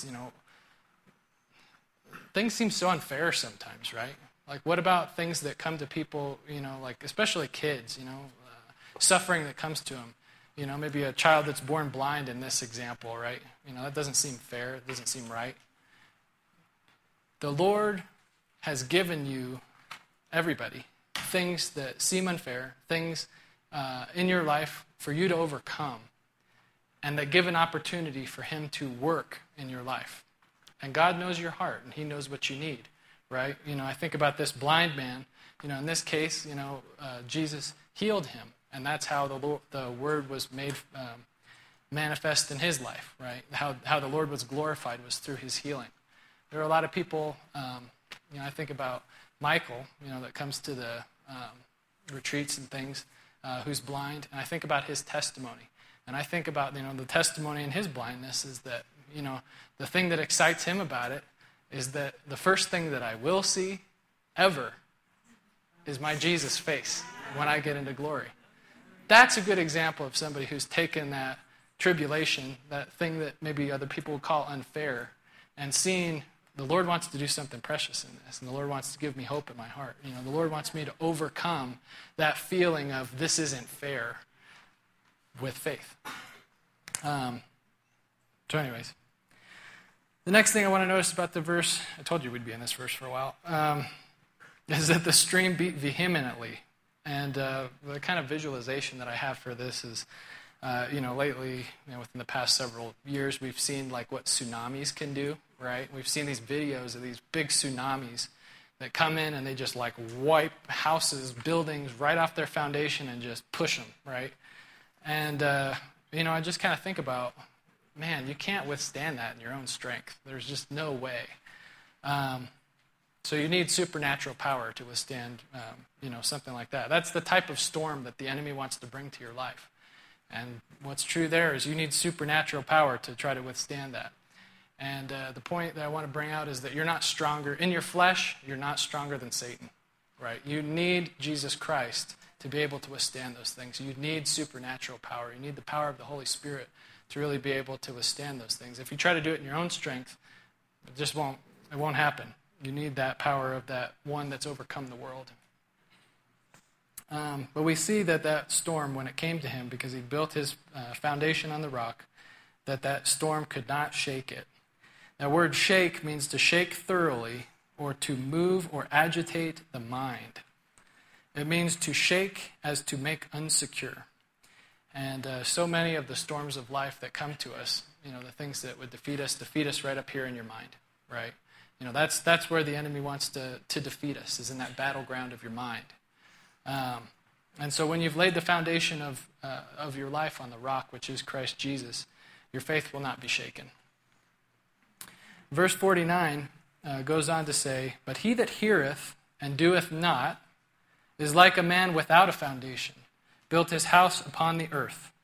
[SPEAKER 1] things seem so unfair sometimes, right? Like, what about things that come to people, like especially kids, suffering that comes to them. Maybe a child that's born blind in this example, right? That doesn't seem fair. It doesn't seem right. The Lord has given you, everybody, things that seem unfair, things in your life for you to overcome, and that give an opportunity for him to work in your life. And God knows your heart, and he knows what you need, right? I think about this blind man. In this case, Jesus healed him, and that's how the word was made manifest in his life, right? How the Lord was glorified was through his healing. There are a lot of people, I think about Michael, that comes to the retreats and things, who's blind, and I think about his testimony. And I think about, the testimony in his blindness is that, the thing that excites him about it is that the first thing that I will see ever is my Jesus face when I get into glory. That's a good example of somebody who's taken that tribulation, that thing that maybe other people would call unfair, and seeing the Lord wants to do something precious in this, and the Lord wants to give me hope in my heart. The Lord wants me to overcome that feeling of this isn't fair with faith. So anyways, the next thing I want to notice about the verse, I told you we'd be in this verse for a while, is that the stream beat vehemently. And the kind of visualization that I have for this is, lately, within the past several years, we've seen like what tsunamis can do, right? We've seen these videos of these big tsunamis that come in and they just like wipe houses, buildings right off their foundation and just push them, right? And, I just kind of think about, man, you can't withstand that in your own strength. There's just no way. So you need supernatural power to withstand, something like that. That's the type of storm that the enemy wants to bring to your life. And what's true there is you need supernatural power to try to withstand that. And the point that I want to bring out is that you're not stronger. In your flesh, you're not stronger than Satan, right? You need Jesus Christ to be able to withstand those things. You need supernatural power. You need the power of the Holy Spirit to really be able to withstand those things. If you try to do it in your own strength, it won't happen. You need that power of that one that's overcome the world. But we see that storm, when it came to him, because he built his foundation on the rock, that storm could not shake it. That word shake means to shake thoroughly or to move or agitate the mind. It means to shake as to make unsecure. And so many of the storms of life that come to us, the things that would defeat us right up here in your mind, right? That's where the enemy wants to defeat us, is in that battleground of your mind. And so when you've laid the foundation of your life on the rock, which is Christ Jesus, your faith will not be shaken. Verse 49 goes on to say, "But he that heareth and doeth not is like a man without a foundation, built his house upon the earth.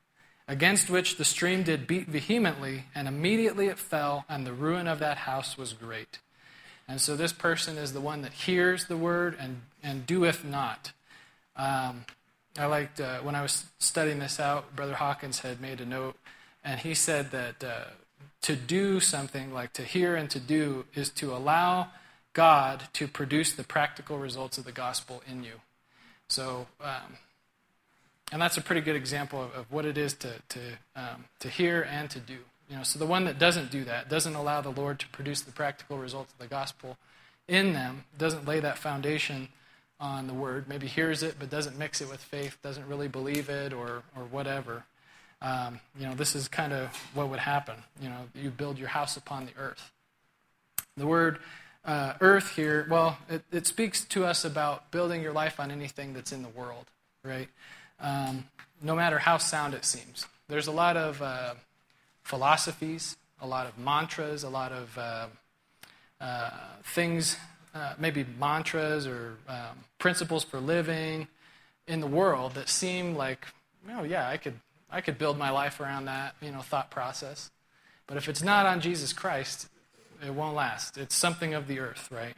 [SPEAKER 1] against which the stream did beat vehemently, and immediately it fell, and the ruin of that house was great. And so this person is the one that hears the word and doeth not. I liked, when I was studying this out, Brother Hawkins had made a note, and he said that to do something, like to hear and to do, is to allow God to produce the practical results of the gospel in you. So, and that's a pretty good example of what it is to hear and to do. So the one that doesn't do that, doesn't allow the Lord to produce the practical results of the gospel in them, doesn't lay that foundation on the word, maybe hears it but doesn't mix it with faith, doesn't really believe it or whatever. This is kind of what would happen. You build your house upon the earth. The word earth here, well, it speaks to us about building your life on anything that's in the world, right? No matter how sound it seems. There's a lot of philosophies, a lot of mantras, a lot of things, maybe mantras or principles for living in the world that seem like, oh yeah, I could build my life around that, thought process. But if it's not on Jesus Christ, it won't last. It's something of the earth, right?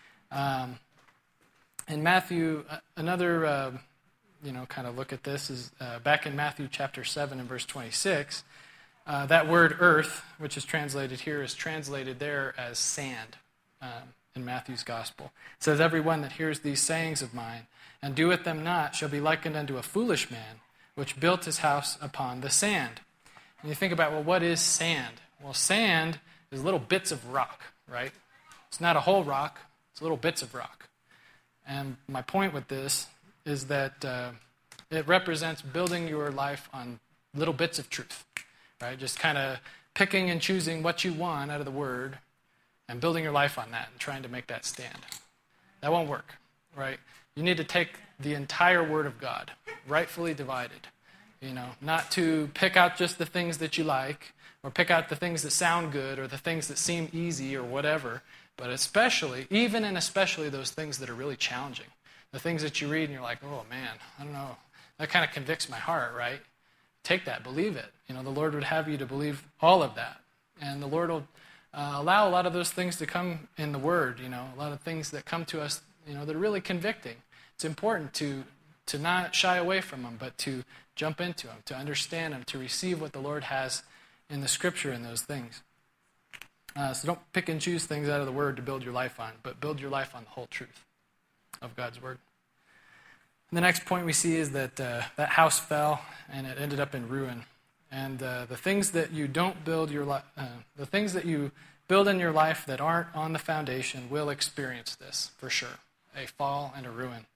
[SPEAKER 1] In Matthew, another kind of look at this is back in Matthew chapter 7 and verse 26. That word earth, which is translated here, is translated there as sand in Matthew's gospel. It says, everyone that hears these sayings of mine and doeth them not shall be likened unto a foolish man, which built his house upon the sand. And you think about, well, what is sand? Well, sand is little bits of rock, right? It's not a whole rock, it's little bits of rock. And my point with this is that it represents building your life on little bits of truth. Right? Just kind of picking and choosing what you want out of the Word and building your life on that and trying to make that stand. That won't work, right? You need to take the entire Word of God, rightfully divided. Not to pick out just the things that you like or pick out the things that sound good or the things that seem easy or whatever, but especially those things that are really challenging. The things that you read and you're like, oh man, I don't know. That kind of convicts my heart, right? Take that, believe it. The Lord would have you to believe all of that. And the Lord will allow a lot of those things to come in the Word, a lot of things that come to us, that are really convicting. It's important to not shy away from them, but to jump into them, to understand them, to receive what the Lord has in the Scripture in those things. So don't pick and choose things out of the Word to build your life on, but build your life on the whole truth of God's Word. And the next point we see is that that house fell and it ended up in ruin. And the things that you don't build the things that you build in your life that aren't on the foundation will experience this for sure, a fall and a ruin.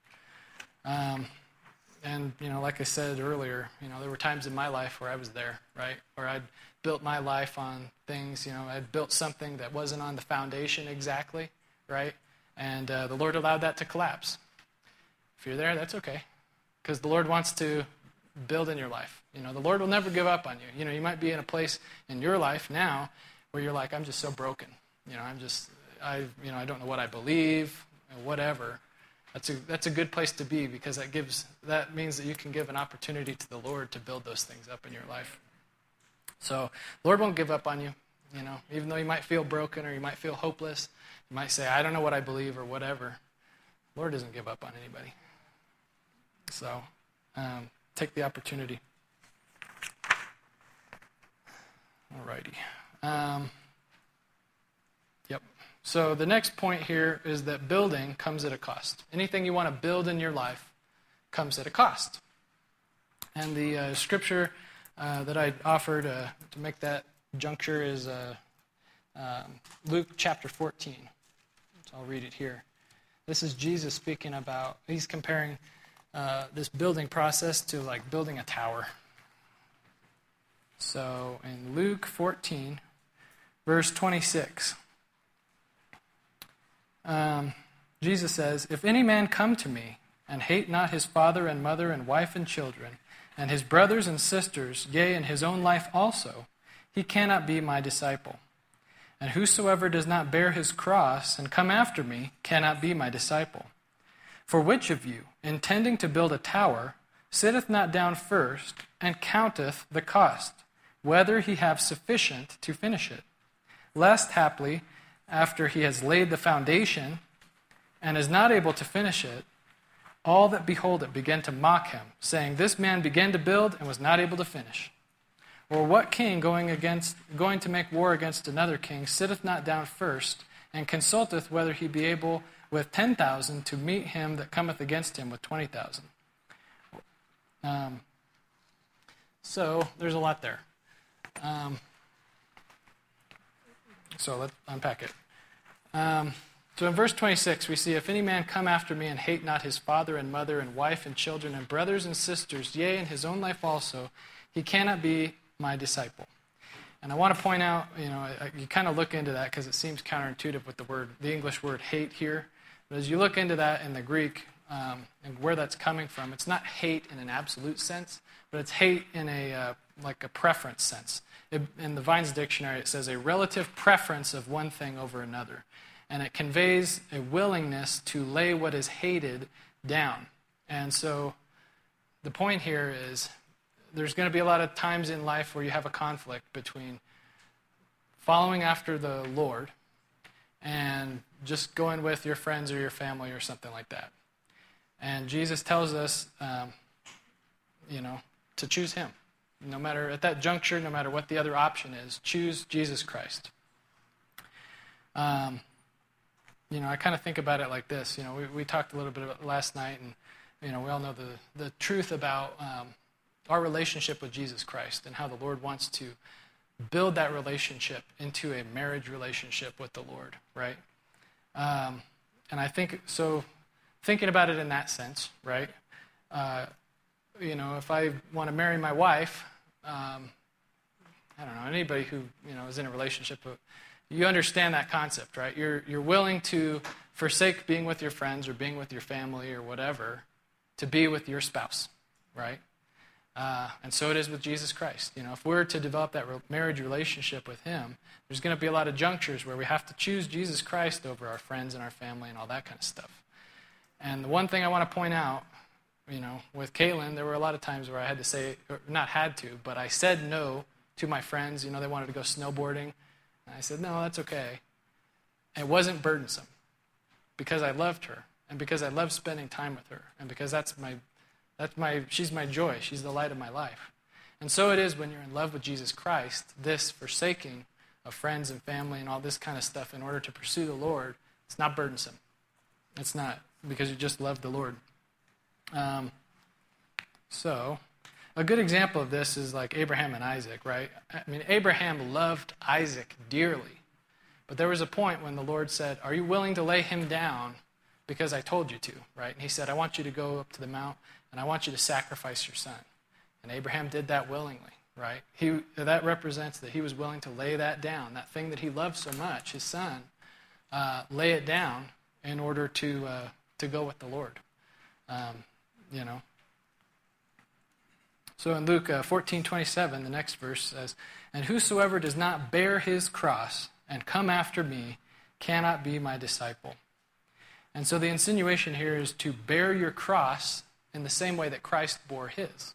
[SPEAKER 1] And like I said earlier, there were times in my life where I was there, right, where I'd built my life on things. I'd built something that wasn't on the foundation exactly, right, and the Lord allowed that to collapse. If you're there, that's okay, because the Lord wants to build in your life. The Lord will never give up on you. You might be in a place in your life now where you're like, I'm just so broken. I don't know what I believe, whatever. That's a good place to be, because that means that you can give an opportunity to the Lord to build those things up in your life. So, the Lord won't give up on you. Even though you might feel broken or you might feel hopeless, you might say, I don't know what I believe or whatever. The Lord doesn't give up on anybody. So, take the opportunity. Alrighty. Yep. So the next point here is that building comes at a cost. Anything you want to build in your life comes at a cost. And the scripture that I offered to make that juncture is Luke chapter 14. So I'll read it here. This is Jesus speaking about, he's comparing this building process to like building a tower. So in Luke 14, verse 26, Jesus says, if any man come to me and hate not his father and mother and wife and children, and his brothers and sisters, yea, and his own life also, he cannot be my disciple. And whosoever does not bear his cross and come after me cannot be my disciple. For which of you, intending to build a tower, sitteth not down first, and counteth the cost, whether he have sufficient to finish it. Lest haply, after he has laid the foundation, and is not able to finish it, all that behold it begin to mock him, saying, This man began to build and was not able to finish. Or what king going to make war against another king sitteth not down first, and consulteth whether he be able with 10,000 to meet him that cometh against him with 20,000? So there's a lot there. So let's unpack it. So in verse 26, we see, If any man come after me and hate not his father and mother and wife and children and brothers and sisters, yea, and his own life also, he cannot be my disciple. And I want to point out, you kind of look into that because it seems counterintuitive with the English word hate here. But as you look into that in the Greek and where that's coming from, it's not hate in an absolute sense, but it's hate in a preference sense. In the Vine's dictionary, it says a relative preference of one thing over another. And it conveys a willingness to lay what is hated down. And so the point here is there's going to be a lot of times in life where you have a conflict between following after the Lord and just going with your friends or your family or something like that. And Jesus tells us, to choose him. No matter, at that juncture, no matter what the other option is, choose Jesus Christ. I kind of think about it like this. We talked a little bit about last night, and, we all know the truth about our relationship with Jesus Christ and how the Lord wants to build that relationship into a marriage relationship with the Lord, right? And I think, so thinking about it in that sense, right? If I want to marry my wife, I don't know, anybody who, is in a relationship, you understand that concept, right? You're willing to forsake being with your friends or being with your family or whatever to be with your spouse, right? And so it is with Jesus Christ. If we're to develop that marriage relationship with him, there's going to be a lot of junctures where we have to choose Jesus Christ over our friends and our family and all that kind of stuff. And the one thing I want to point out, with Caitlin, there were a lot of times where I had to say, or not had to, but I said no to my friends. They wanted to go snowboarding. And I said, no, that's okay. And it wasn't burdensome because I loved her and because I loved spending time with her and because she's my joy. She's the light of my life. And so it is when you're in love with Jesus Christ, this forsaking of friends and family and all this kind of stuff in order to pursue the Lord, it's not burdensome. It's not, because you just love the Lord. So a good example of this is like Abraham and Isaac, right? Abraham loved Isaac dearly. But there was a point when the Lord said, are you willing to lay him down because I told you to, right? And he said, I want you to go up to the mount and I want you to sacrifice your son. And Abraham did that willingly, right? That represents that he was willing to lay that down, that thing that he loved so much, his son, lay it down in order to go with the Lord. So in Luke 14:27, the next verse says, And whosoever does not bear his cross and come after me cannot be my disciple. And so the insinuation here is to bear your cross in the same way that Christ bore his.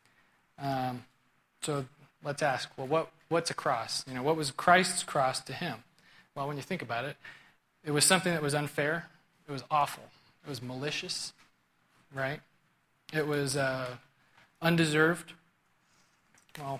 [SPEAKER 1] So let's ask, well, what's a cross? What was Christ's cross to him? Well, when you think about it, it was something that was unfair. It was awful. It was malicious, right? It was undeserved. Well,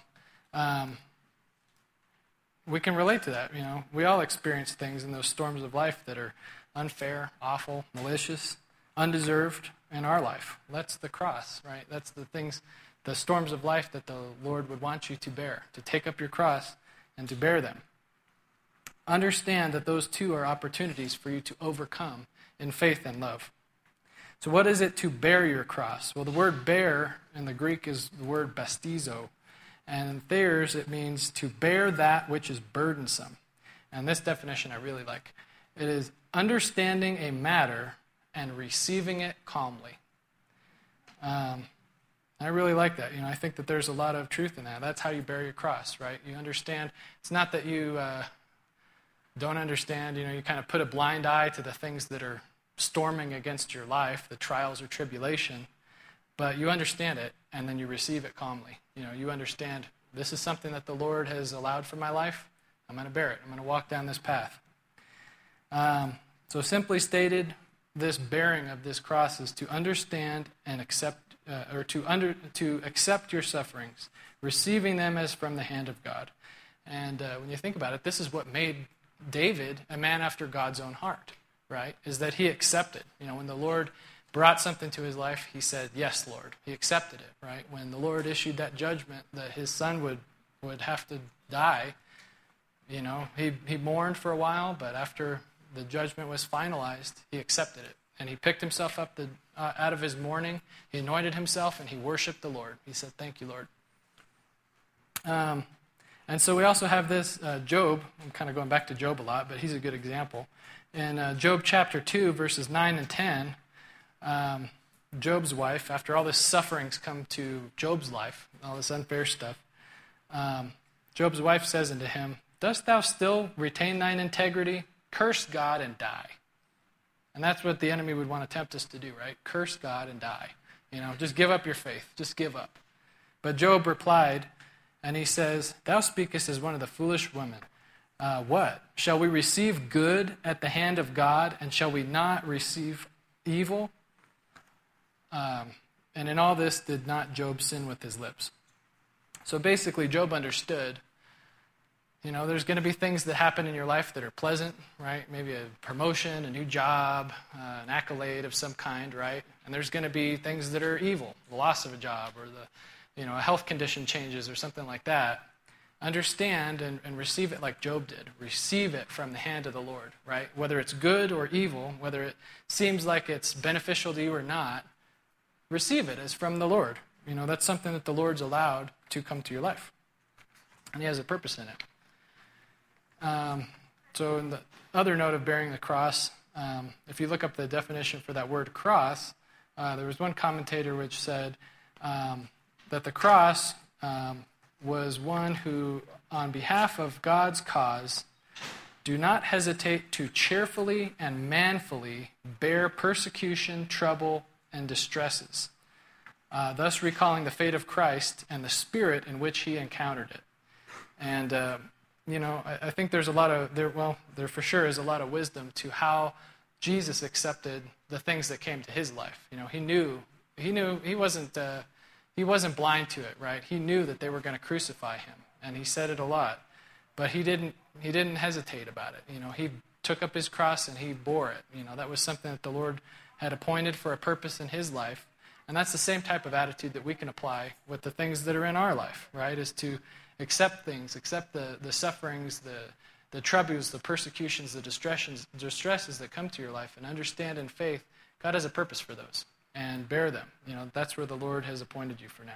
[SPEAKER 1] we can relate to that. We all experience things in those storms of life that are unfair, awful, malicious, undeserved in our life. That's the cross, right? That's the things, the storms of life that the Lord would want you to bear, to take up your cross and to bear them. Understand that those two are opportunities for you to overcome in faith and love. So what is it to bear your cross? Well, the word bear in the Greek is the word bastizo. And in Thayer's, it means to bear that which is burdensome. And this definition I really like. It is understanding a matter and receiving it calmly. I really like that. I think that there's a lot of truth in that. That's how you bear your cross, right? You understand. It's not that you don't understand. You kind of put a blind eye to the things that are storming against your life, the trials or tribulation. but you understand it, and then you receive it calmly. You understand this is something that the Lord has allowed for my life. I'm going to bear it. I'm going to walk down this path. So simply stated, this bearing of this cross is to understand and accept, to accept your sufferings, receiving them as from the hand of God. And when you think about it, this is what made David a man after God's own heart, right? Is that he accepted. When the Lord brought something to his life, he said, yes, Lord. He accepted it, right? When the Lord issued that judgment that his son would have to die, he mourned for a while, but after the judgment was finalized, he accepted it. And he picked himself up out of his mourning, he anointed himself, and he worshiped the Lord. He said, thank you, Lord. And so we also have this, Job. I'm kind of going back to Job a lot, but he's a good example. In Job chapter 2, verses 9 and 10, Job's wife, after all this sufferings come to Job's life, all this unfair stuff, Job's wife says unto him, dost thou still retain thine integrity? Curse God and die. And that's what the enemy would want to tempt us to do, right? Curse God and die. Just give up your faith. Just give up. But Job replied, and he says, thou speakest as one of the foolish women. What? Shall we receive good at the hand of God, and shall we not receive evil? And in all this did not Job sin with his lips. So basically, Job understood, there's going to be things that happen in your life that are pleasant, right? Maybe a promotion, a new job, an accolade of some kind, right? And there's going to be things that are evil, the loss of a job, or a health condition changes or something like that. Understand and receive it like Job did. Receive it from the hand of the Lord, right? Whether it's good or evil, whether it seems like it's beneficial to you or not, receive it as from the Lord. That's something that the Lord's allowed to come to your life. And he has a purpose in it. So in the other note of bearing the cross, if you look up the definition for that word cross, there was one commentator which said that the cross was one who, on behalf of God's cause, do not hesitate to cheerfully and manfully bear persecution, trouble, and distresses, thus recalling the fate of Christ and the spirit in which he encountered it. And I think there's there for sure is a lot of wisdom to how Jesus accepted the things that came to his life. He knew he wasn't blind to it, right? He knew that they were going to crucify him, and he said it a lot, but he didn't hesitate about it. He took up his cross and he bore it. That was something that the Lord had appointed for a purpose in his life, and that's the same type of attitude that we can apply with the things that are in our life, right? Is to accept things, accept the sufferings, the troubles, the persecutions, the distresses that come to your life, and understand in faith God has a purpose for those, and bear them. That's where the Lord has appointed you for now.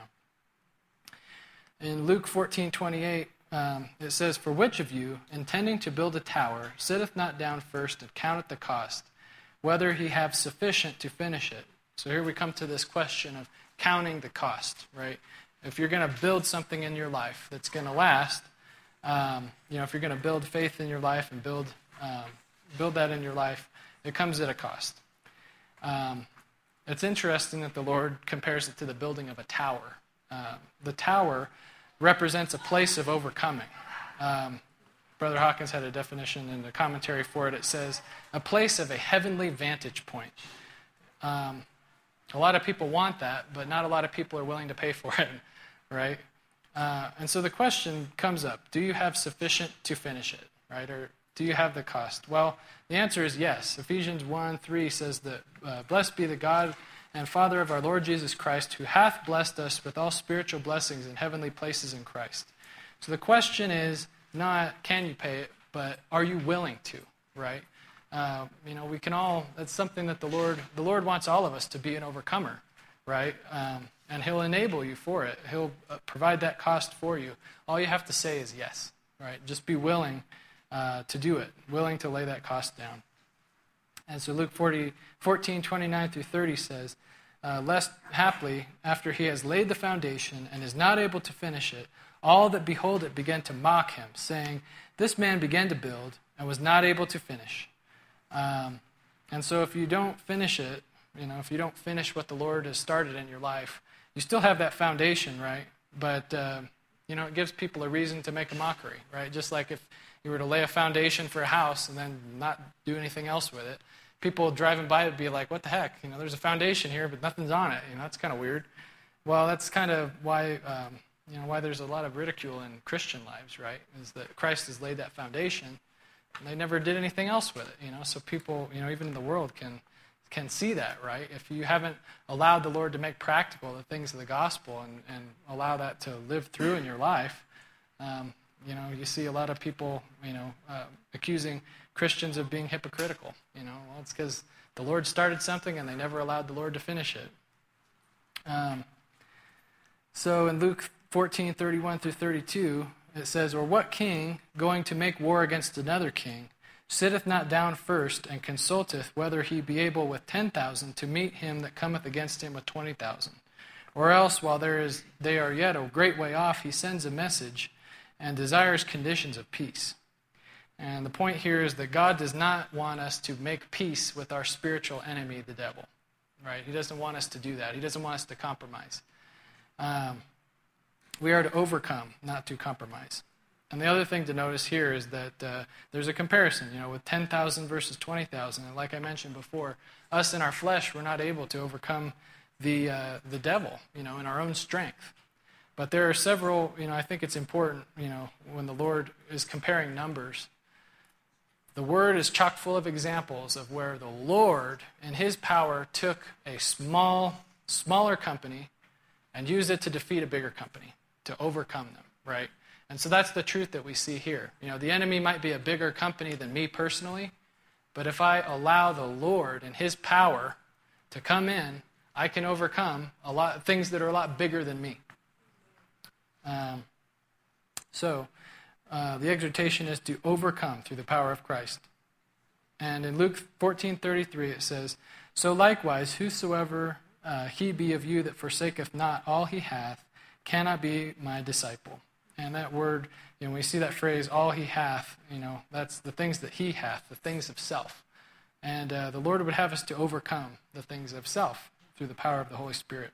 [SPEAKER 1] In Luke 14:28, it says, for which of you, intending to build a tower, sitteth not down first and counteth the cost, whether he have sufficient to finish it? So here we come to this question of counting the cost, right? If you're going to build something in your life that's going to last, if you're going to build faith in your life and build that in your life, it comes at a cost. It's interesting that the Lord compares it to the building of a tower. The tower represents a place of overcoming. Brother Hawkins had a definition in the commentary for it. It says, a place of a heavenly vantage point. A lot of people want that, but not a lot of people are willing to pay for it, right? And so the question comes up, do you have sufficient to finish it, right? Or do you have the cost? Well, the answer is yes. Ephesians 1:3 says that, blessed be the God and Father of our Lord Jesus Christ, who hath blessed us with all spiritual blessings in heavenly places in Christ. So the question is not can you pay it, but are you willing to, right? We can all, that's something that the Lord wants all of us to be an overcomer, right? And he'll enable you for it. He'll provide that cost for you. All you have to say is yes, right? Just be willing to do it, willing to lay that cost down. And so Luke 14:29 through 30 says, lest haply, after he has laid the foundation and is not able to finish it, all that behold it began to mock him, saying, this man began to build and was not able to finish. And so if you don't finish it, if you don't finish what the Lord has started in your life, you still have that foundation, right? But, it gives people a reason to make a mockery, right? Just like if you were to lay a foundation for a house and then not do anything else with it, people driving by would be like, what the heck? There's a foundation here, but nothing's on it. That's kind of weird. Well, that's kind of why, why there's a lot of ridicule in Christian lives, right? Is that Christ has laid that foundation, and they never did anything else with it, So people, even in the world can see that, right? If you haven't allowed the Lord to make practical the things of the gospel and allow that to live through in your life, you see a lot of people, accusing Christians of being hypocritical. Well, it's because the Lord started something and they never allowed the Lord to finish it. So in Luke 14:31 through 32, it says, "Or what king, going to make war against another king, sitteth not down first, and consulteth whether he be able with 10,000 to meet him that cometh against him with 20,000? Or else, while they are yet a great way off, he sends a message, and desires conditions of peace." And the point here is that God does not want us to make peace with our spiritual enemy, the devil. Right? He doesn't want us to do that. He doesn't want us to compromise. We are to overcome, not to compromise. And the other thing to notice here is that there's a comparison, with 10,000 versus 20,000. And like I mentioned before, us in our flesh, we're not able to overcome the devil, in our own strength. But there are several, I think it's important, when the Lord is comparing numbers. The Word is chock full of examples of where the Lord, in His power, took a smaller company and used it to defeat a bigger company, to overcome them, right? And so that's the truth that we see here. The enemy might be a bigger company than me personally, but if I allow the Lord and His power to come in, I can overcome a lot of things that are a lot bigger than me. The exhortation is to overcome through the power of Christ. And in Luke 14:33 it says, "So likewise, whosoever he be of you that forsaketh not all he hath, cannot be my disciple." And that word, we see that phrase, all he hath, that's the things that he hath, the things of self. And the Lord would have us to overcome the things of self through the power of the Holy Spirit.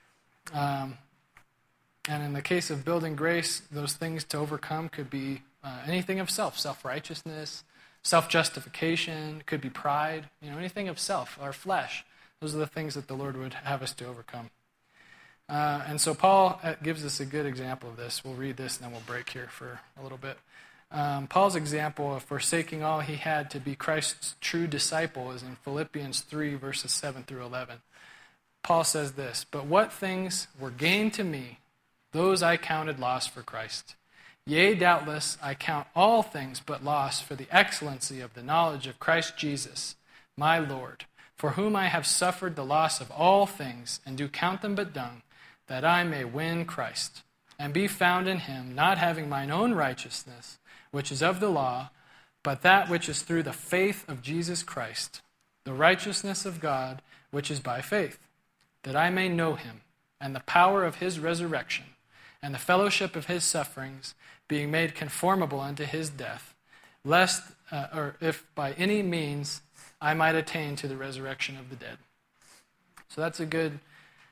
[SPEAKER 1] And in the case of building grace, those things to overcome could be anything of self, self-righteousness, self-justification, could be pride, anything of self, our flesh. Those are the things that the Lord would have us to overcome. And so Paul gives us a good example of this. We'll read this and then we'll break here for a little bit. Paul's example of forsaking all he had to be Christ's true disciple is in Philippians 3, verses 7 through 11. Paul says this, "But what things were gain to me, those I counted loss for Christ. Yea, doubtless, I count all things but loss for the excellency of the knowledge of Christ Jesus, my Lord, for whom I have suffered the loss of all things, and do count them but dung, that I may win Christ, and be found in him, not having mine own righteousness, which is of the law, but that which is through the faith of Jesus Christ, the righteousness of God, which is by faith, that I may know him, and the power of his resurrection, and the fellowship of his sufferings, being made conformable unto his death, lest, or if by any means I might attain to the resurrection of the dead." So that's a good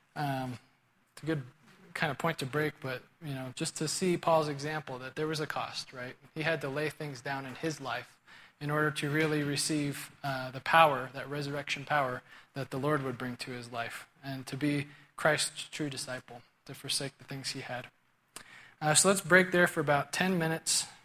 [SPEAKER 1] kind of point to break, but, just to see Paul's example that there was a cost, right? He had to lay things down in his life in order to really receive the power, that resurrection power that the Lord would bring to his life, and to be Christ's true disciple, to forsake the things he had. So let's break there for about 10 minutes,